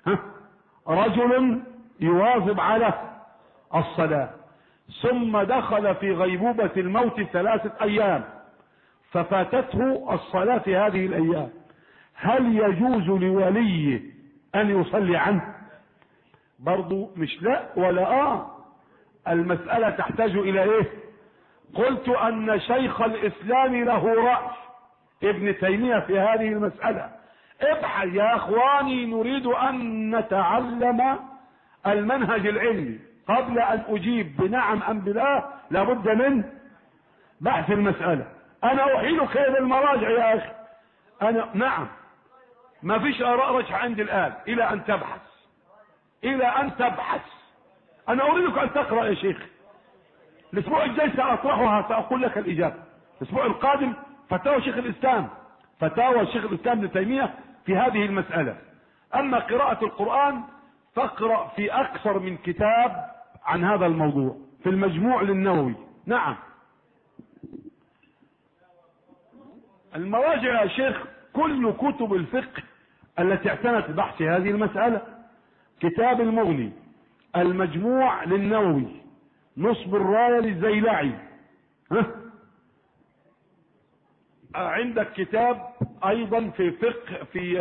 [SPEAKER 1] رجل يواظب على الصلاة ثم دخل في غيبوبة الموت 3 ايام ففاتته الصلاة في هذه الايام، هل يجوز لوليه ان يصلي عنه؟ برضو مش لا ولا المسألة تحتاج الى ايه؟ قلت ان شيخ الاسلام له رأي ابن تيمية في هذه المسألة. ابحث يا اخواني، نريد ان نتعلم المنهج العلمي. قبل ان اجيب بنعم ام بلا لابد من بحث المسألة. انا احيلك الى المراجع يا اخي. نعم، ما فيش اراء رجح عندي الان الى ان تبحث، الى ان تبحث. انا اريدك ان تقرأ يا شيخ. الاسبوع الجاي ساطرحها، ساقول لك الاجابة. الاسبوع القادم فتاوى شيخ الاسلام، فتاوى الشيخ الاسلام ابن تيمية في هذه المسألة. اما قراءة القرآن فاقرأ في اكثر من كتاب عن هذا الموضوع، في المجموع للنووي. نعم، المراجع يا شيخ كل كتب الفقه التي اعتنت ببحث هذه المسألة: كتاب المغني، المجموع للنووي، نصب الراية للزيلعي. عندك كتاب ايضا في فقه في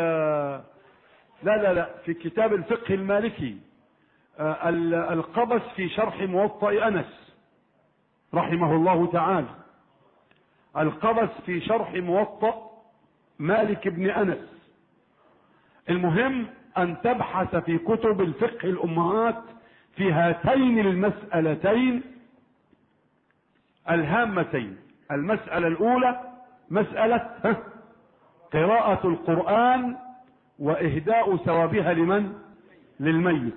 [SPEAKER 1] لا في كتاب الفقه المالكي، القبس في شرح موطأ انس رحمه الله تعالى، القبس في شرح موطأ مالك بن انس. المهم ان تبحث في كتب الفقه الامهات في هاتين المسألتين الهامتين. المسألة الاولى مسألة قراءة القرآن واهداء ثوابها لمن؟ للميت.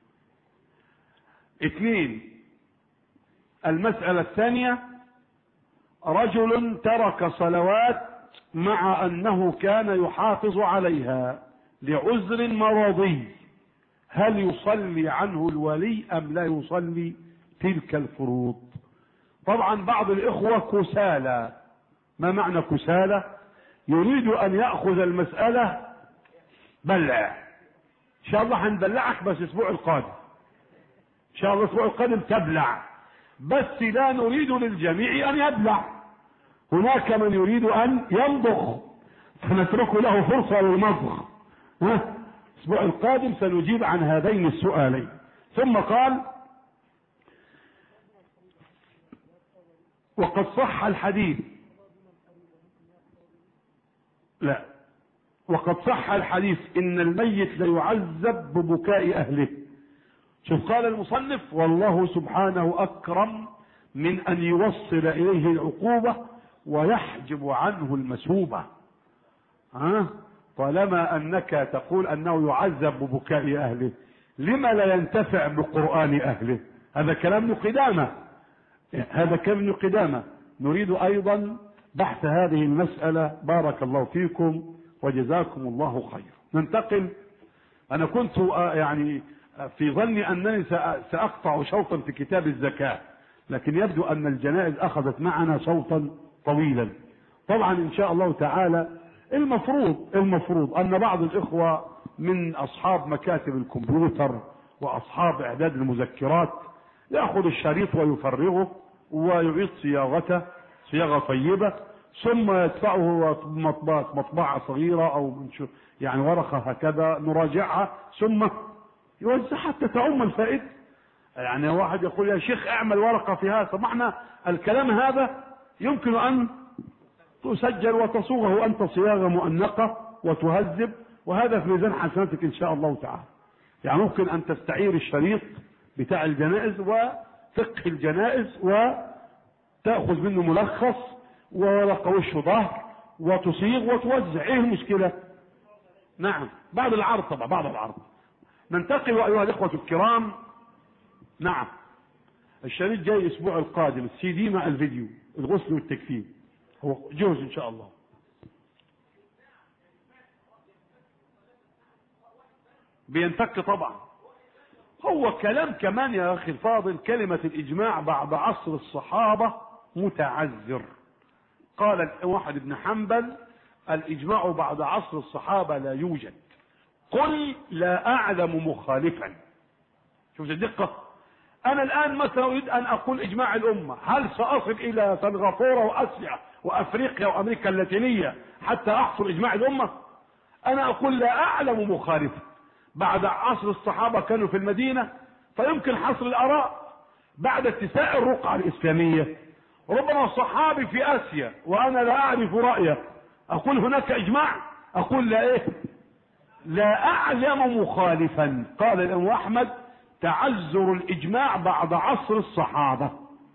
[SPEAKER 1] 2، المسألة الثانية رجل ترك صلوات مع انه كان يحافظ عليها لعذر مرضي، هل يصلي عنه الولي ام لا يصلي تلك الفروض؟ طبعا بعض الاخوة كسالى. ما معنى كسالى؟ يريد ان يأخذ المسألة بلع. ان شاء الله هنبلعك، بس الاسبوع القادم ان شاء الله الاسبوع القادم تبلع، بس لا نريد للجميع ان يبلع. هناك من يريد ان يمضغ، فنترك له فرصة للمضغ. الاسبوع القادم سنجيب عن هذين السؤالين. ثم قال: وقد صح الحديث. لا، وقد صح الحديث ان الميت ليعذب ببكاء اهله. شوف قال المصنف: والله سبحانه اكرم من ان يوصل اليه العقوبة ويحجب عنه المثوبة. طالما انك تقول انه يعذب ببكاء اهله، لما لا ينتفع بقرآن اهله؟ هذا كلام ابن قدامة، هذا كلام ابن قدامة. نريد ايضا بحث هذه المسألة. بارك الله فيكم وجزاكم الله خير. ننتقل. انا كنت يعني في ظني انني ساقطع شوطا في كتاب الزكاة، لكن يبدو ان الجنائز اخذت معنا شوطا طويلا. طبعا ان شاء الله تعالى المفروض ان بعض الاخوة من اصحاب مكاتب الكمبيوتر واصحاب اعداد المذكرات ياخذ الشريط ويفرغه ويعيد صياغته صياغة طيبة، ثم يدفعه مطبعة صغيرة او يعني ورقة هكذا نراجعها، ثم يوزع حتى تعم الفائدة. يعني واحد يقول: يا شيخ اعمل ورقة في هذا. طب احنا الكلام هذا يمكن ان تسجل وتصوغه أنت صياغة مؤنقة وتهذب، وهذا في ميزان حسناتك إن شاء الله تعالى. يعني ممكن أن تستعير الشريط بتاع الجنائز وفقه الجنائز وتأخذ منه ملخص وورقة وش ظهر وتصيغ وتوزع. إيه المشكلة؟ نعم، بعد العرض طبعا، بعد العرض. ننتقل أيها الإخوة الكرام. نعم، الشريط جاي الأسبوع القادم، السي دي مع الفيديو، الغسل والتكفين، هو جوز إن شاء الله. بينفك طبعا. هو كلام كمان يا أخي الفاضل، كلمة الإجماع بعد عصر الصحابة متعذر. قال واحد بن حنبل: الإجماع بعد عصر الصحابة لا يوجد، قل لا أعلم مخالفا. شوف الدقة. أنا الآن مثلا أريد أن أقول إجماع الأمة، هل سأصل إلى سنغافورة وآسيا وأفريقيا وأمريكا اللاتينية حتى أحصل إجماع الأمة؟ أنا أقول لا أعلم مخالفا. بعد عصر الصحابة كانوا في المدينة فيمكن حصر الآراء. بعد اتساع الرقعة الإسلامية ربما صحابي في آسيا وأنا لا أعرف رأيه، أقول هناك إجماع؟ أقول لا إيه؟ لا أعلم مخالفا. قال الإمام أحمد: تعذر الإجماع بعد عصر الصحابة.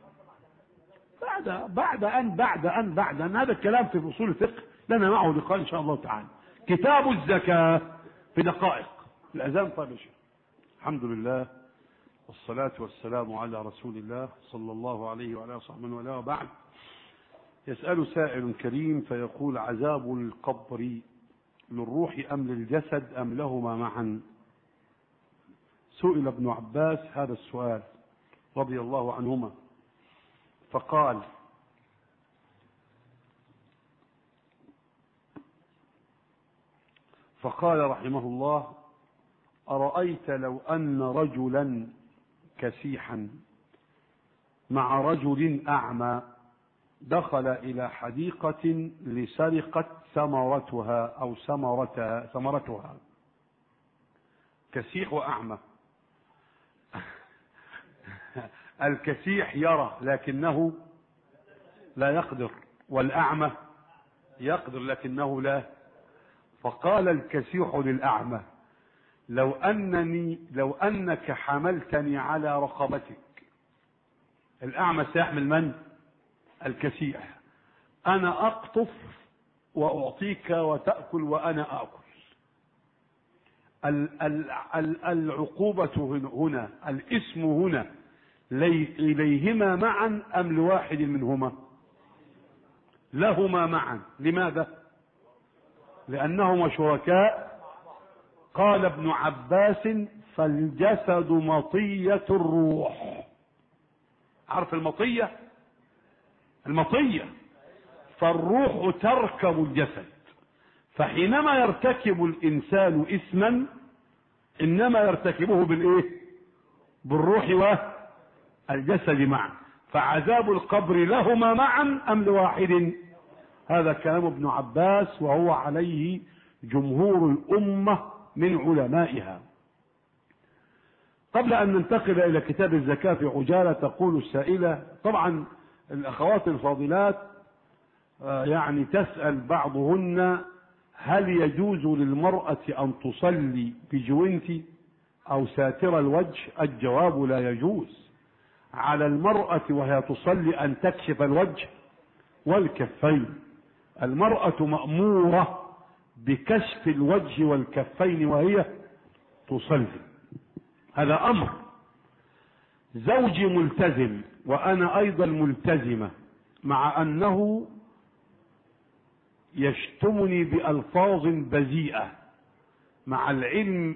[SPEAKER 1] بعد أن هذا الكلام في أصول الفقه لنا معه لقاء إن شاء الله تعالى. كتاب الزكاة في دقائق. الأذان طيب يا شيخ. الحمد لله والصلاة والسلام على رسول الله صلى الله عليه وعلى صحبه وله، وبعد. يسأل سائل كريم فيقول: عذاب القبر للروح أم للجسد أم لهما معا؟ سئل ابن عباس هذا السؤال رضي الله عنهما فقال رحمه الله: أرأيت لو أن رجلا كسيحا مع رجل أعمى دخل إلى حديقة لسرقة ثمرتها أو ثمرتها. كسيح وأعمى. الكسيح يرى لكنه لا يقدر، والأعمى يقدر لكنه لا. فقال الكسيح للأعمى: لو أنك حملتني على رقبتك. الأعمى سيحمل من؟ الكسيح. أنا أقطف وأعطيك وتأكل وأنا آكل. العقوبة هنا، الاسم هنا إليهما معا أم لواحد منهما؟ لهما معا. لماذا؟ لأنهما شركاء. قال ابن عباس: فالجسد مطية الروح. عارف المطية؟ فالروح تركب الجسد. فحينما يرتكب الإنسان إثما إنما يرتكبه بالإيه؟ بالروح والجسد معا. فعذاب القبر لهما معا أم لواحد؟ هذا كلام ابن عباس، وهو عليه جمهور الأمة من علمائها. قبل أن ننتقل إلى كتاب الزكاة في عجالة، تقول السائلة: طبعا الأخوات الفاضلات يعني تسأل بعضهن: هل يجوز للمرأة أن تصلي بجوانتي أو ساتر الوجه؟ الجواب: لا يجوز. على المرأة وهي تصلي أن تكشف الوجه والكفين. المرأة مأمورة بكشف الوجه والكفين وهي تصلي، هذا أمر. زوجي ملتزم وأنا أيضا ملتزمة، مع أنه يشتمني بألفاظ بذيئة، مع العلم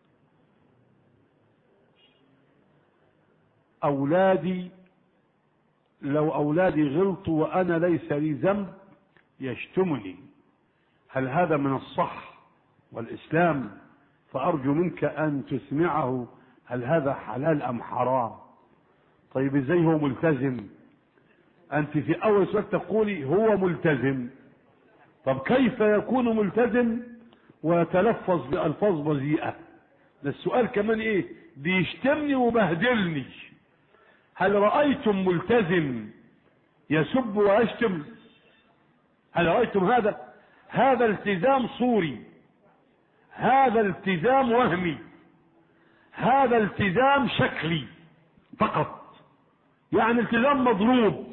[SPEAKER 1] لو أولادي غلطوا وأنا ليس لي ذنب يشتمني. هل هذا من الصح والإسلام؟ فأرجو منك أن تسمعه، هل هذا حلال أم حرام؟ طيب ازاي هو ملتزم؟ أنت في أول سؤال تقولي هو ملتزم، طب كيف يكون ملتزم ويتلفظ بألفاظ بذيئة؟ ده السؤال كمان ايه؟ بيشتمني وبهدلني. هل رأيتم ملتزم يسب ويشتم؟ هل رأيتم هذا التزام صوري، هذا التزام وهمي، هذا التزام شكلي فقط، يعني التزام مضروب،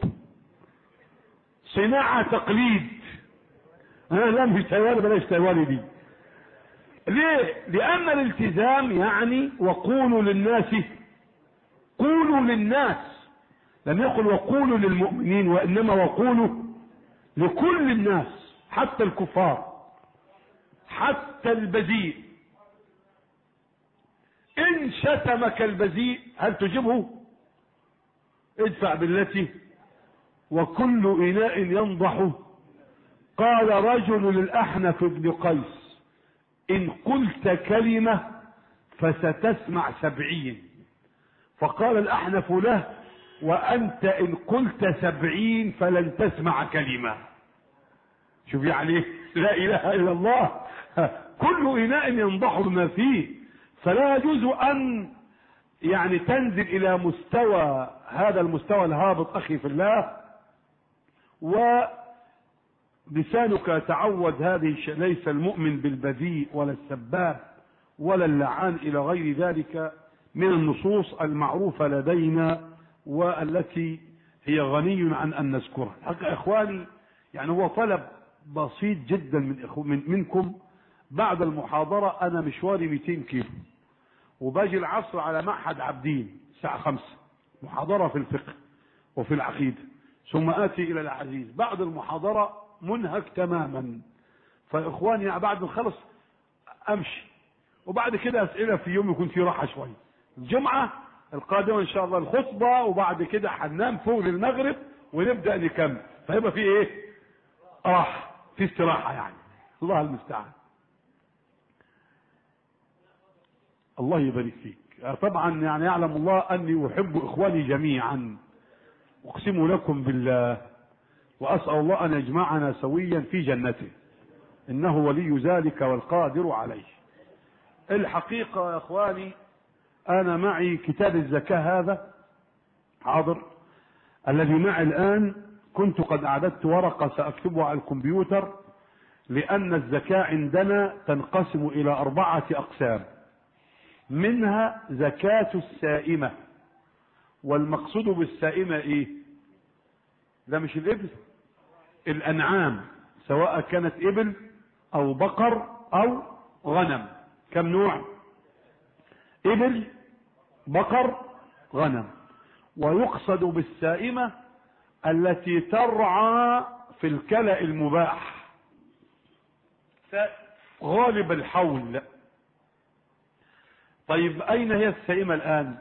[SPEAKER 1] صناعة تقليد. لا مش تايواني، بلاش تايواني دي. ليه؟ لأن الالتزام يعني وقولوا للناس، لم يقل وقولوا للمؤمنين، وإنما وقولوا لكل الناس، حتى الكفار، حتى البذيء. إن شتمك البذيء هل تجيبه؟ ادفع بالتي، وكل إناء ينضح. قال رجل للأحنف بن قيس: إن قلت كلمة فستسمع 70. فقال الأحنف له: وأنت إن قلت 70 فلن تسمع كلمة. شوف يعني لا إله إلا الله. كل إناء ينضح بما فيه، فلا يجوز أن يعني تنزل إلى مستوى هذا المستوى الهابط أخي في الله، ولسانك تعود هذه. ليس المؤمن بالبذيء ولا السباب ولا اللعان إلى غير ذلك من النصوص المعروفة لدينا والتي هي غني عن أن نذكرها. حقا إخواني، يعني هو طلب بسيط جدا منكم. بعد المحاضرة أنا مشواري 200 كيلو، وباجي العصر على معهد عابدين الساعة 5، محاضرة في الفقه وفي العقيدة، ثم آتي إلى العزيز. بعد المحاضرة منهك تماما. فإخواني بعد ما خلص أمشي، وبعد كده أسئلة في يوم يكون في راحة شوية. الجمعة القادمة إن شاء الله الخطبة، وبعد كده هننام فوق للمغرب ونبدأ نكمل. فيبقى في إيه؟ في استراحة يعني. الله المستعان. الله يبارك فيك. طبعا يعني يعلم الله أني أحب إخواني جميعا، أقسم لكم بالله، وأسأل الله أن يجمعنا سويا في جنته، إنه ولي ذلك والقادر عليه. الحقيقة يا إخواني، أنا معي كتاب الزكاة هذا حاضر، الذي معي الآن. كنت قد أعددت ورقة سأكتبها على الكمبيوتر، لأن الزكاة عندنا تنقسم إلى 4 أقسام، منها زكاة السائمة. والمقصود بالسائمة إيه؟ ده مش الإبل، الأنعام، سواء كانت إبل أو بقر أو غنم. كم نوع؟ إبل، بقر، غنم. ويقصد بالسائمة التي ترعى في الكلأ المباح غالب الحول. طيب أين هي السائمة الآن؟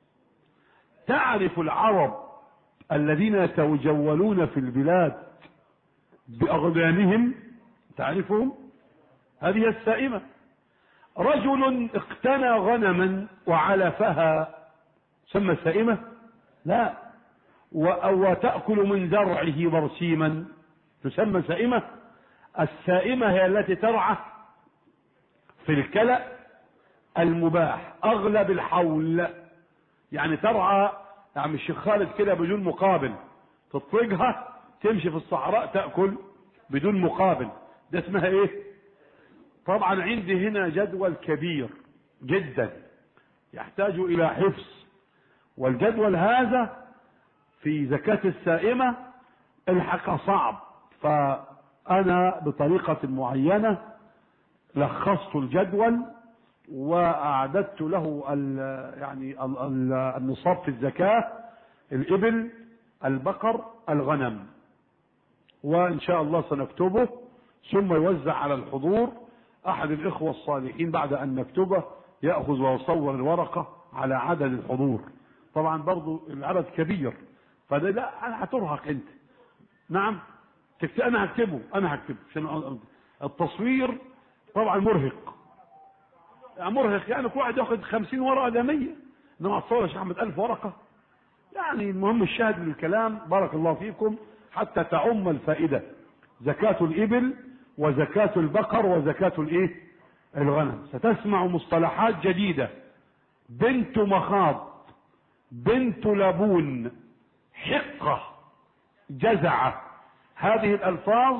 [SPEAKER 1] تعرف العرب الذين يتجولون في البلاد بأغنامهم، تعرفهم؟ هذه السائمة. رجل اقتنى غنما وعلفها، سمى السائمة؟ لا. وتأكل من زرعه برسيما، تسمى سائمة؟ السائمة هي التي ترعى في الكلأ المباح أغلب الحول، يعني ترعى يعني الشيخ خالد كده بدون مقابل، تطلقها تمشي في الصحراء تأكل بدون مقابل. ده اسمها ايه؟ طبعا عندي هنا جدول كبير جدا يحتاج الى حفظ، والجدول هذا في زكاة السائمة الحق صعب، فأنا بطريقة معينة لخصت الجدول وأعددت له يعني النصاب في الزكاة: الإبل، البقر، الغنم. وإن شاء الله سنكتبه ثم يوزع على الحضور. أحد الإخوة الصالحين بعد أن نكتبه يأخذ ويصور الورقة على عدد الحضور. طبعا برضو العدد كبير، فده لا أنا هترهق أنت. نعم أنا هكتبه عشان التصوير طبعا مرهق، يعني كل واحد ياخد 50 ورقة ده 100، انما اتصور يا شيخ احمد 1000 ورقة. يعني المهم الشاهد من الكلام، بارك الله فيكم، حتى تعم الفائدة: زكاة الإبل وزكاة البقر وزكاة الايه؟ الغنم. ستسمع مصطلحات جديدة: بنت مخاض، بنت لبون، حقة، جزعة. هذه الألفاظ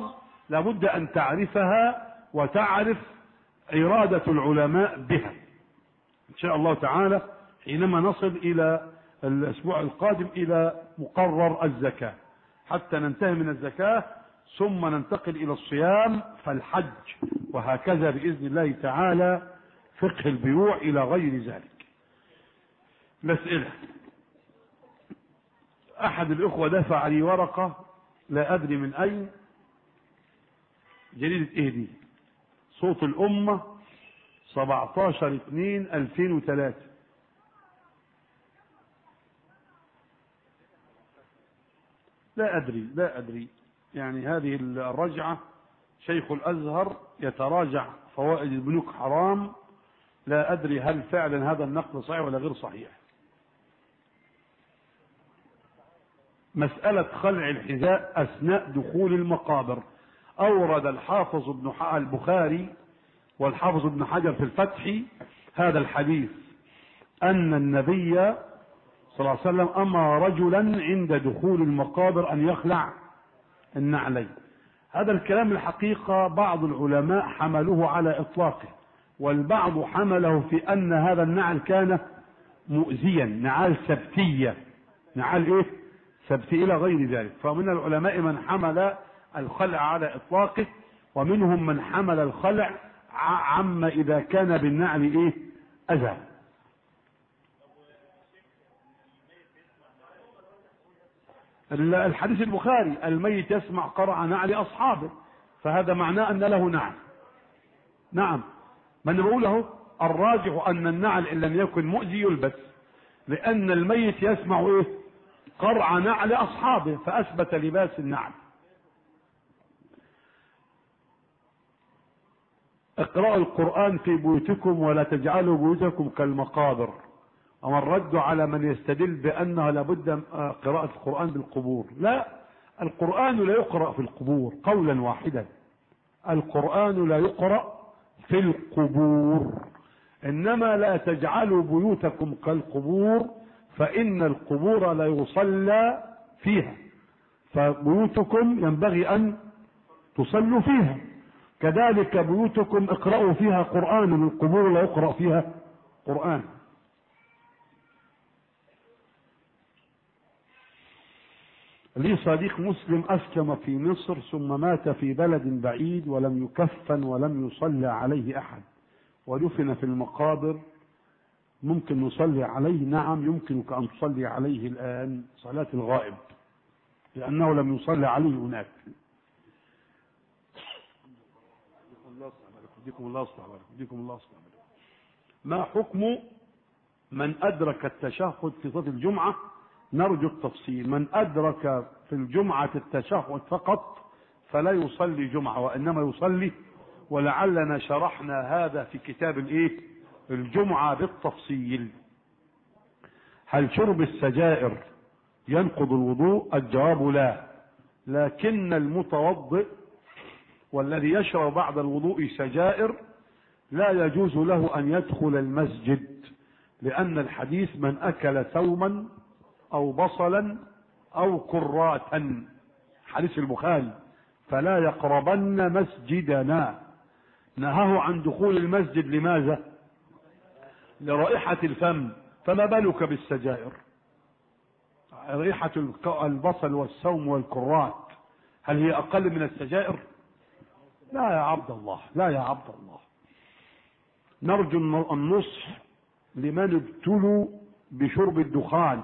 [SPEAKER 1] لابد أن تعرفها وتعرف إرادة العلماء بها إن شاء الله تعالى حينما نصل إلى الأسبوع القادم إلى مقرر الزكاة، حتى ننتهي من الزكاة ثم ننتقل إلى الصيام فالحج، وهكذا بإذن الله تعالى فقه البيوع إلى غير ذلك. مسألة، أحد الإخوة دفع لي ورقة لا أدري من أين، جريدة إيه دي؟ صوت الأمة 17/2/2003. لا أدري يعني هذه الرجعة شيخ الأزهر يتراجع فوائد البنوك حرام، لا أدري هل فعلا هذا النقل صحيح ولا غير صحيح. مسألة خلع الحذاء أثناء دخول المقابر، أورد الحافظ ابن البخاري والحافظ ابن حجر في الفتح هذا الحديث أن النبي صلى الله عليه وسلم أمر رجلا عند دخول المقابر أن يخلع النعلين. هذا الكلام الحقيقة بعض العلماء حملوه على إطلاقه، والبعض حمله في أن هذا النعل كان مؤذيا، نعال سبتية، نعال إيه؟ سبتي إلى غير ذلك. فمن العلماء من حمل الخلع على إطلاقه، ومنهم من حمل الخلع عما إذا كان بالنعل إيه؟ أذى. الحديث البخاري الميت يسمع قرع نعل أصحابه، فهذا معناه أن له نعل. نعم، من بقوله الراجح أن النعل إن لم يكن مؤذي يلبس، لأن الميت يسمع إيه؟ قرع نعل أصحابه، فأثبت لباس النعل. اقرأوا القرآن في بيوتكم ولا تجعلوا بيوتكم كالمقابر. أما الرد على من يستدل بأنها لابد قراءة القرآن بالقبور، لا، القرآن لا يقرأ في القبور قولا واحدا، القرآن لا يقرأ في القبور، إنما لا تجعلوا بيوتكم كالقبور فإن القبور لا يصلى فيها، فبيوتكم ينبغي أن تصلوا فيها، كذلك بيوتكم اقرأوا فيها قرآن، القبور لا يقرأ فيها قرآن. لي صديق مسلم أسلم في مصر ثم مات في بلد بعيد ولم يكفن ولم يصلى عليه أحد ودفن في المقابر، ممكن نصلي عليه؟ نعم، يمكنك أن تصلي عليه الآن صلاة الغائب لأنه لم يصلي عليه هناك. يديكم الله أصلح. ما حكم من أدرك التشهد في صلاة الجمعة؟ نرجو التفصيل. من أدرك في الجمعة التشهد فقط فلا يصلي جمعة وإنما يصلي، ولعلنا شرحنا هذا في كتاب الإيه؟ الجمعة بالتفصيل. هل شرب السجائر ينقض الوضوء؟ الجواب لا، لكن المتوضئ والذي يشرب بعد الوضوء سجائر لا يجوز له أن يدخل المسجد، لأن الحديث من أكل ثوما أو بصلا أو كراتا، حديث البخاري، فلا يقربن مسجدنا، نهاه عن دخول المسجد. لماذا؟ لرائحة الفم، فما بالك بالسجائر؟ رائحة البصل والثوم والكرات هل هي أقل من السجائر؟ لا يا عبد الله، لا يا عبد الله. نرجو النصح لمن ابتلوا بشرب الدخان،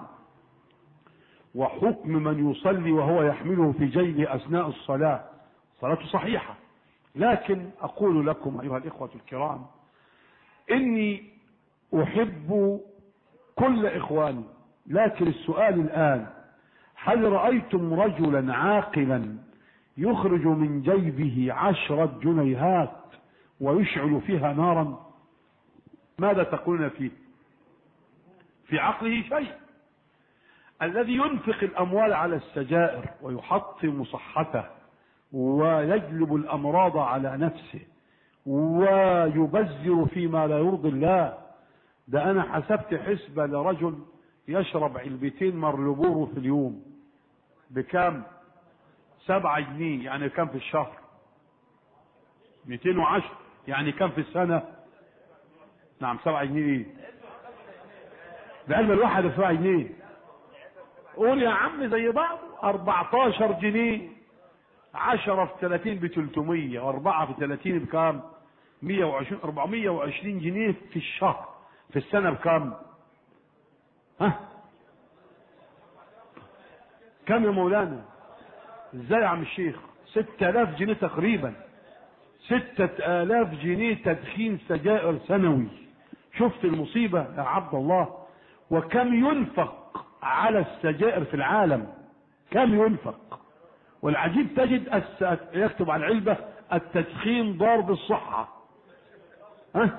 [SPEAKER 1] وحكم من يصلي وهو يحمله في جيبه أثناء الصلاة، صلاته صحيحة. لكن أقول لكم أيها الإخوة الكرام، إني أحب كل إخواني، لكن السؤال الآن، هل رأيتم رجلا عاقلا يخرج من جيبه 10 جنيهات ويشعل فيها نارا؟ ماذا تقولون فيه؟ في عقله شيء. الذي ينفق الأموال على السجائر ويحطم صحته ويجلب الأمراض على نفسه ويبذر فيما لا يرضي الله، ده أنا حسبت حسبة لرجل يشرب 2 مرلبورو في اليوم بكام؟ 7 جنيه، يعني كام في الشهر؟ 210 يعني كم في السنة؟ نعم 7 جنيه. بقلب الواحد 7 جنيه. قول يا عم زي بعض. 14 جنيه. 10 في 30 ب 300 و4 في 30 بكام؟ 120. 420 جنيه في الشهر. في السنة بكام؟ ها كم يا مولانا؟ ازاي يا عم الشيخ؟ 6000 جنيه تقريبا. 6000 جنيه تدخين سجائر سنوي. شفت المصيبة يا عبد الله؟ وكم ينفق على السجائر في العالم؟ كم ينفق؟ والعجيب تجد يكتب على العلبة التدخين ضار بالصحة. ها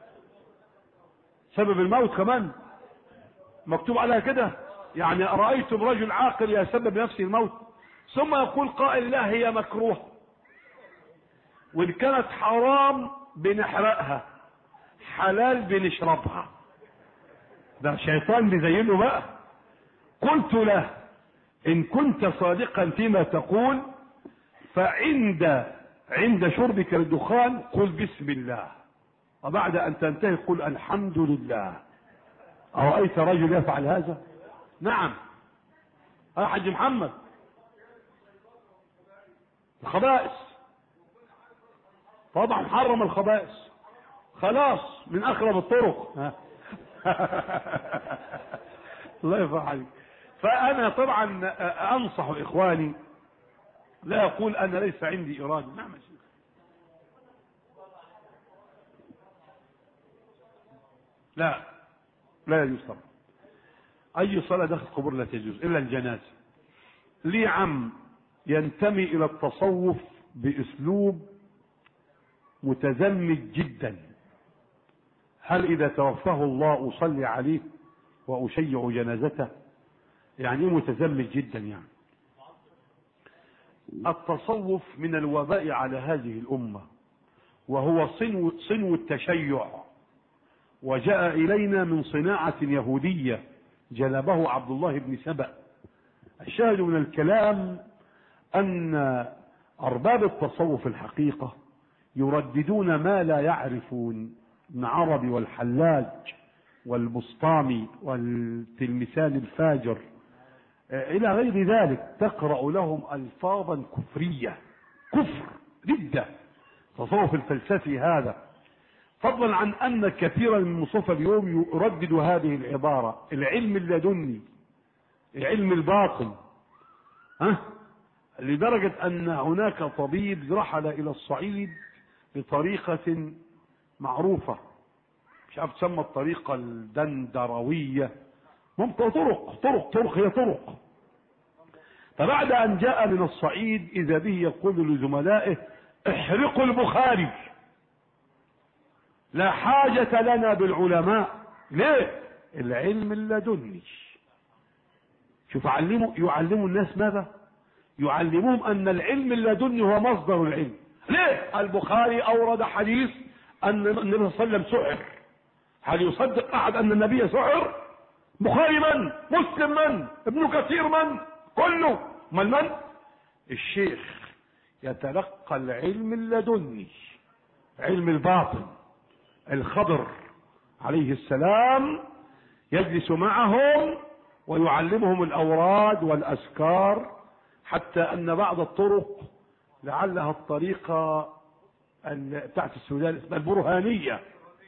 [SPEAKER 1] سبب الموت كمان مكتوب عليها كده. يعني أرأيتم رجل عاقل يسبب نفسه الموت؟ ثم يقول قائل لا هي مكروه، وإن كانت حرام بنحرقها، حلال بنشربها. ده شيطان بيزينه بقى. قلت له إن كنت صادقا فيما تقول عند شربك الدخان قل بسم الله، وبعد أن تنتهي قل الحمد لله. أرأيت رجل يفعل هذا؟ نعم يا حاج محمد. الخبائث طبعا حرم الخبائث خلاص من أقرب الطرق. الله يرفع عليك. فأنا طبعا أنصح إخواني، لا أقول أنا ليس عندي إرادة. نعم يا شيخ. لا يجوز طبعا. أي صلاة داخل القبور لا تجوز إلا الجنازة. لي عم ينتمي إلى التصوف بأسلوب متزمت جدا. هل إذا توفاه الله أصلي عليه وأشيع جنازته؟ يعني متزمت جدا. يعني التصوف من الوباء على هذه الأمة، وهو صنو التشيع، وجاء إلينا من صناعة يهودية جلبه عبد الله بن سبأ. الشاهد من الكلام أن أرباب التصوف الحقيقة يرددون ما لا يعرفون. ابن عربي والحلاج والبسطامي والتلمسان الفاجر إلى غير ذلك تقرأ لهم ألفاظا كفرية، كفر ردة. تصوف الفلسفي هذا، فضلا عن أن كثيرا من المصوفة اليوم يردد هذه العبارة: العلم اللدني، العلم الباطن. لدرجة أن هناك طبيب رحل إلى الصعيد بطريقة معروفة، مش عارف تسمى الطريقة الدندروية، ممكن طرق هي طرق. فبعد أن جاء من الصعيد إذا به يقول لزملائه: احرقوا البخاري، لا حاجة لنا بالعلماء. ليه؟ العلم اللدني. شوف يعلموا الناس ماذا؟ يعلموهم أن العلم اللدني هو مصدر العلم. ليه؟ البخاري أورد حديث أن النبي صلى الله عليه وسلم سحر. هل يصدق أحد أن النبي سحر؟ بخاري من؟ مسلم من؟ ابن كثير من؟ كله من؟ الشيخ يتلقى العلم اللدني، علم الباطن. الخضر عليه السلام يجلس معهم ويعلمهم الأوراد والأذكار، حتى أن بعض الطرق لعلها الطريقة بتاعت السودان اسمها البرهانية،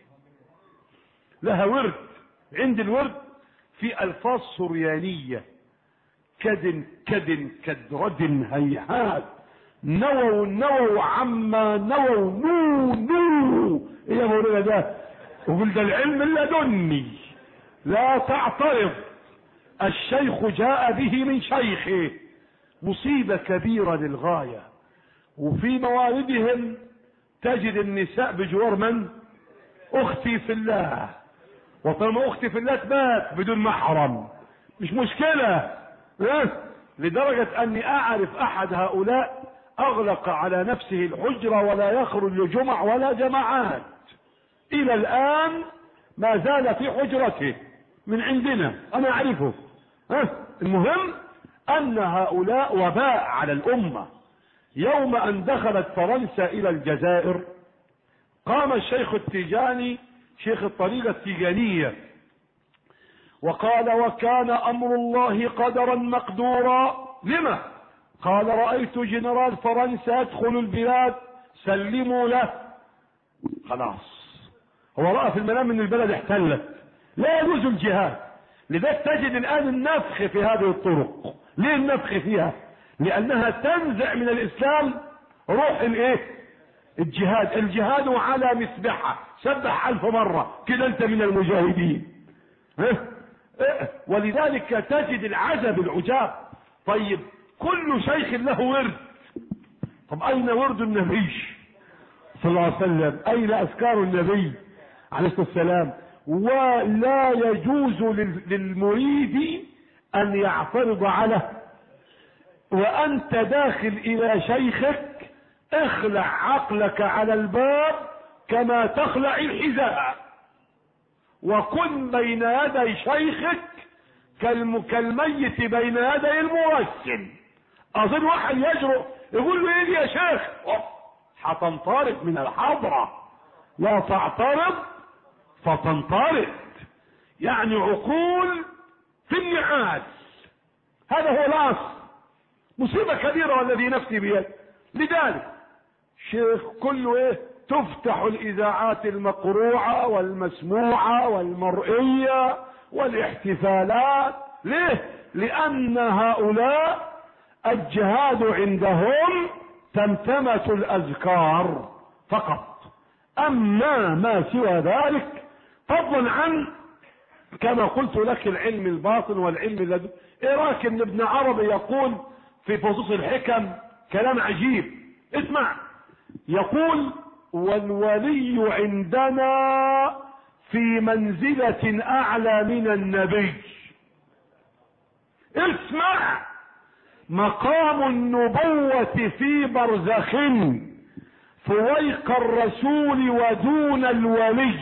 [SPEAKER 1] لها ورد. عند الورد في ألفاظ سريانية: كد كدرد هيهات، نووا عما نووا نو. ايه يا مولانا ده؟ وقل ده العلم اللدني، لا تعترض. الشيخ جاء به من شيخه. مصيبة كبيرة للغاية. وفي مواردهم تجد النساء بجوار من؟ اختي في الله. وطالما اختي في الله تبات بدون محرم مش مشكلة. لدرجة اني اعرف احد هؤلاء اغلق على نفسه الحجرة ولا يخرج لجمع ولا جماعات الى الان، ما زال في حجرته من عندنا، انا اعرفه. المهم ان هؤلاء وباء على الامة. يوم أن دخلت فرنسا إلى الجزائر قام الشيخ التيجاني شيخ الطريقة التيجانية وقال: وكان أمر الله قدرا مقدورا. لما؟ قال: رأيت جنرال فرنسا يدخل البلاد، سلموا له. خلاص، هو رأى في المنام ان البلد احتلت، لا يجوز الجهاد. لذلك تجد الآن النفخ في هذه الطرق. ليه النفخ فيها؟ لأنها تنزع من الإسلام روح الجهاد. الجهاد على مسبحة، سبح 1000 مرة كده انت من المجاهدين. ولذلك تجد العجب العجاب. طيب، كل شيخ له ورد. طب أين ورد النبي صلى الله عليه وسلم؟ أين أذكار النبي عليه الصلاة والسلام؟ ولا يجوز للمريد أن يعترض على، وأنت داخل إلى شيخك اخلع عقلك على الباب كما تخلع الحذاء، وكن بين يدي شيخك كالميت بين يدي المرسل. أظن واحد يجرؤ يقول له: ايه يا شيخ؟ هتنطرد من الحضرة، لا تعترض فتنطرد. يعني عقول في النعاس. هذا هو الأصل. مصيبة كبيرة والذي نفسي بيده. لذلك شيخ كله تفتح الإذاعات المقروعة والمسموعة والمرئية والاحتفالات. ليه؟ لأن هؤلاء الجهاد عندهم تمتمة الأذكار فقط. أما ما سوى ذلك، فضلا عن كما قلت لك العلم الباطن والعلم الذي. ايه رايك ان ابن عربي يقول في فصوص الحكم كلام عجيب؟ اسمع، يقول: والولي عندنا في منزلة اعلى من النبي. اسمع، مقام النبوة في برزخ فويق الرسول ودون الولي.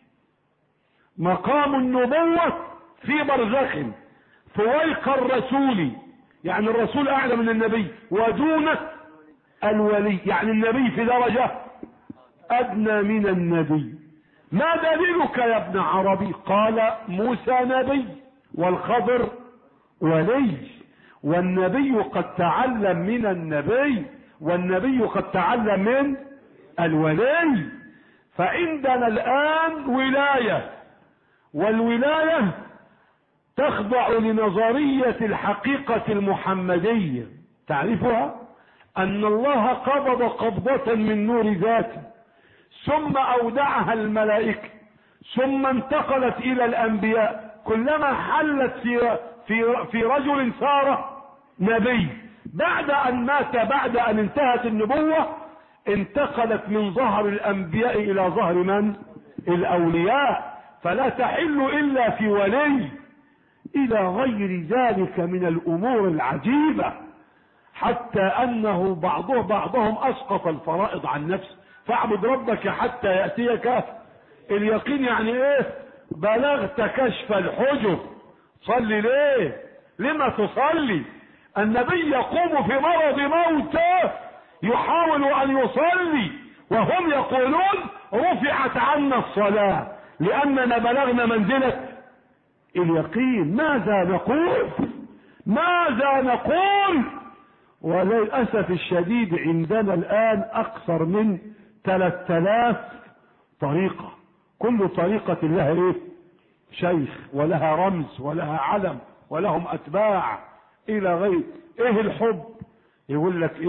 [SPEAKER 1] مقام النبوة في برزخ فويق الرسول، يعني الرسول اعلى من النبي، ودون الولي يعني النبي في درجة ادنى من النبي. ما دليلك يا ابن عربي؟ قال: موسى نبي والخضر ولي، والنبي قد تعلم من النبي، والنبي قد تعلم من الولي. فعندنا الآن ولاية، والولاية تخضع لنظرية الحقيقة المحمدية. تعرفها؟ أن الله قبض قبضة من نور ذاته، ثم أودعها الملائكة، ثم انتقلت إلى الأنبياء. كلما حلت في رجل صار نبي. بعد أن مات، بعد أن انتهت النبوة، انتقلت من ظهر الأنبياء إلى ظهر من؟ الأولياء. فلا تحل إلا في ولي. إلى غير ذلك من الأمور العجيبة، حتى أنه بعضهم أسقط الفرائض عن نفسه. فاعبد ربك حتى يأتيك اليقين. يعني بلغت كشف الحجب، صلي ليه؟ لما تصلي؟ النبي يقوم في مرض موته يحاول أن يصلي، وهم يقولون: رفعت عنا الصلاة لأننا بلغنا منزلة اليقين. ماذا نقول؟ ماذا نقول؟ وللأسف الشديد عندنا الآن أكثر من 3000 طريقة، كل طريقة لها شيخ ولها رمز ولها علم ولهم أتباع إلى غير. الحب؟ يقول لك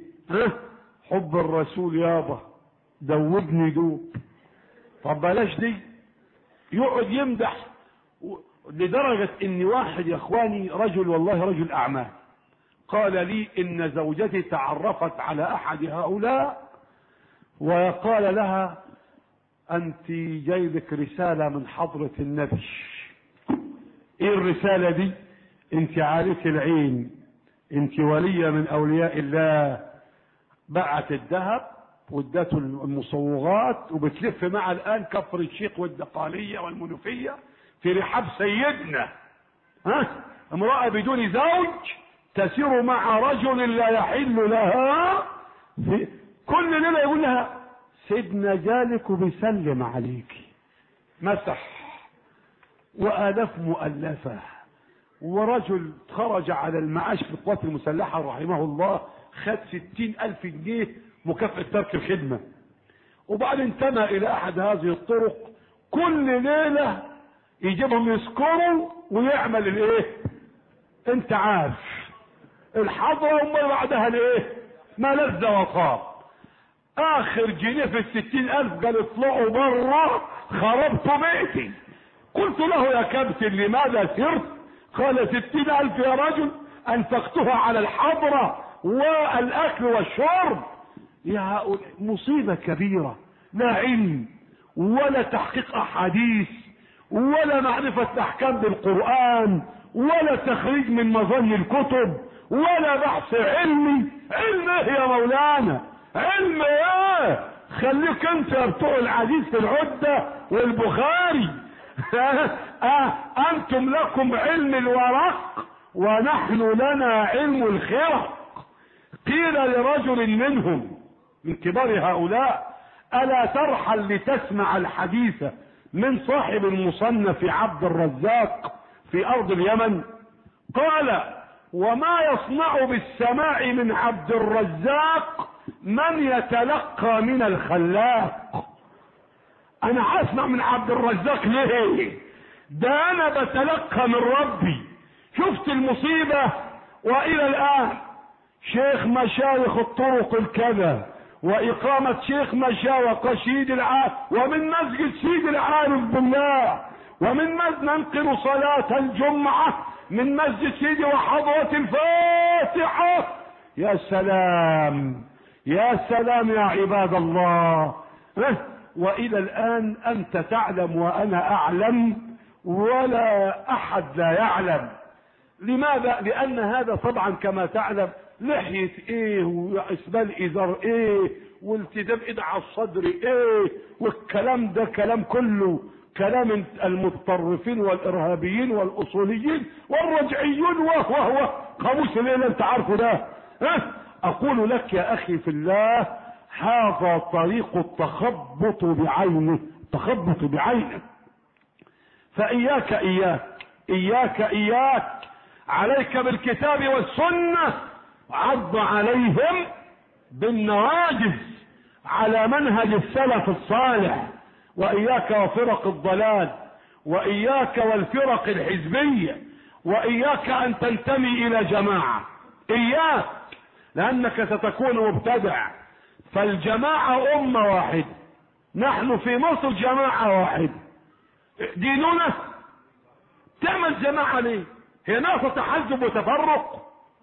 [SPEAKER 1] حب الرسول يابا، دوبني دوب. طب بلاش دي. يقعد يمدح لدرجة ان واحد يا اخواني، رجل والله رجل اعمال، قال لي ان زوجتي تعرفت على احد هؤلاء وقال لها: انت جايبك رسالة من حضرة النبي. ايه الرسالة دي؟ انت عارف العين، انت ولية من اولياء الله. بعت الذهب وادته المصوغات، وبتلف مع الان كفر الشيخ والدقالية والمنوفية في رحاب سيدنا. امرأة بدون زوج تسير مع رجل لا يحل لها في كل ليلة يقول لها سيدنا جالك وبيسلم عليك. مسح وآلاف مؤلفة. ورجل خرج على المعاش في القوات المسلحة رحمه الله، خد 60,000 جنيه مكافأة ترك الخدمة، وبعد انتمى إلى أحد هذه الطرق، كل ليلة يجيبهم يسكروا ويعمل الايه؟ انت عارف الحضرة، وما بعدها الايه؟ ما لذ وطاب. اخر جنيه في 60,000 قال اطلعوا بره خربت بيتي. قلت له يا كابتن لماذا سرت؟ قال 60,000 يا رجل انفقتها على الحضرة والاكل والشرب. يا مصيبة كبيرة، لا علم ولا تحقيق احاديث ولا معرفة احكام بالقرآن ولا تخريج من مظن الكتب ولا بحث علمي. علم ايه يا مولانا؟ علم ايه؟ خليك انت بتوع الحديث في العدة والبخاري. انتم لكم علم الورق ونحن لنا علم الخرق. قيل لرجل منهم من كبار هؤلاء الا ترحل لتسمع الحديث من صاحب المصنف عبد الرزاق في ارض اليمن؟ قال وما يصنع بالسماع من عبد الرزاق من يتلقى من الخلاق. انا هسمع من عبد الرزاق ليه؟ ده انا بتلقى من ربي. شفت المصيبة؟ والى الان شيخ مشايخ الطرق الكذا واقامة شيخ مشاوق سيد العالم ومن مسجد سيد العالم بالله، ومن ننقل صلاة الجمعة من مسجد سيدي وحضرة الفاتحة. يا سلام يا سلام يا عباد الله. والى الان انت تعلم وانا اعلم ولا احد لا يعلم. لماذا؟ لان هذا طبعا كما تعلم لحية ايه واسبال ازار ايه والتزام ايد على الصدر ايه، والكلام ده كلام كله كلام المتطرفين والارهابيين والاصوليين والرجعيون وهو قاموس الليلة انت عارفه ده. اقول لك يا اخي في الله هذا طريق التخبط بعينه، تخبط بعينه. فاياك اياك اياك اياك عليك بالكتاب والسنة، عض عليهم بالنواجذ على منهج السلف الصالح. واياك وفرق الضلال، واياك والفرق الحزبية، واياك ان تنتمي الى جماعة. اياك، لانك ستكون مبتدع. فالجماعة امة واحدة، نحن في مصر جماعة واحدة. ديننا تعمل جماعة ليه؟ هي ناقصة تحزب وتفرق؟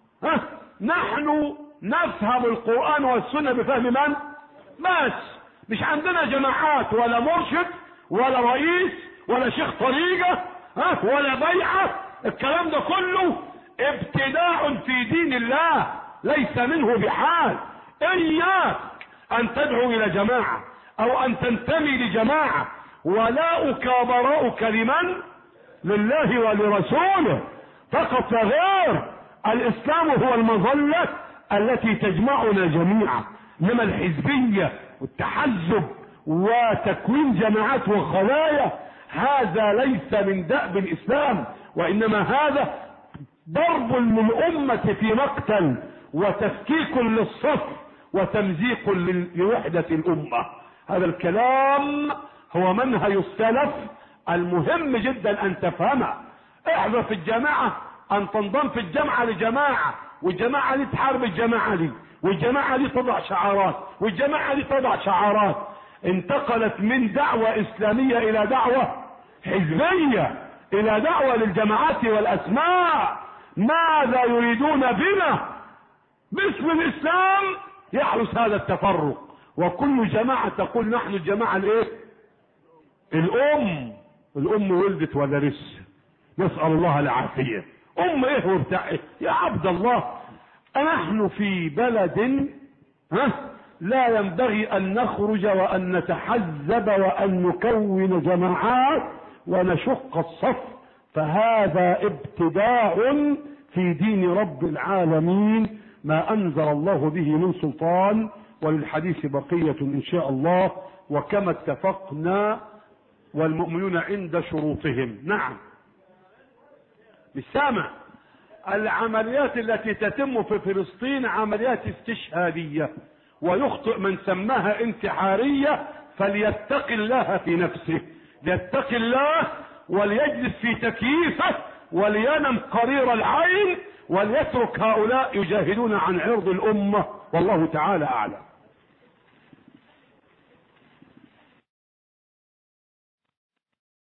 [SPEAKER 1] نحن نفهم القرآن والسنة بفهم من؟ بس مش عندنا جماعات ولا مرشد ولا رئيس ولا شيخ طريقة ولا بيعة. الكلام ده كله ابتداع في دين الله ليس منه بحال. اياك ان تدعو الى جماعة او ان تنتمي لجماعة. ولاؤك وبراؤك لمن؟ لله ولرسوله فقط لا غير. الاسلام هو المظلة التي تجمعنا جميعا. انما الحزبية والتحزب وتكوين جماعات وخلايا هذا ليس من دأب الاسلام، وانما هذا ضرب للامة في مقتل وتفكيك للصف وتمزيق لوحدة الامة. هذا الكلام هو منهج السلف المهم جدا ان تفهمه. احذر في الجماعة ان تنضم في الجماعة لجماعة، والجماعة دي تحارب الجماعة دي، والجماعة دي تضع شعارات، والجماعة دي تضع شعارات. انتقلت من دعوة اسلامية الى دعوة حزبية، الى دعوة للجماعات والاسماء. ماذا يريدون بنا؟ باسم الاسلام يحدث هذا التفرق. وكل جماعة تقول نحن الجماعة الايه؟ الام ولدت ولا لسه؟ نسأل الله العافية. ام ايه وبتاع ايه يا عبد الله؟ نحن في بلد لا ينبغي ان نخرج وان نتحزب وان نكون جماعات ونشق الصف. فهذا ابتداع في دين رب العالمين ما انزل الله به من سلطان. وللحديث بقية إن شاء الله، وكما اتفقنا والمؤمنون عند شروطهم. نعم مش سامع. العمليات التي تتم في فلسطين عمليات استشهادية، ويخطئ من سماها انتحارية، فليتق الله في نفسه، ليتق الله وليجلس في تكييفه ولينم قرير العين، وليترك هؤلاء يجاهدون عن عرض الأمة، والله تعالى أعلم.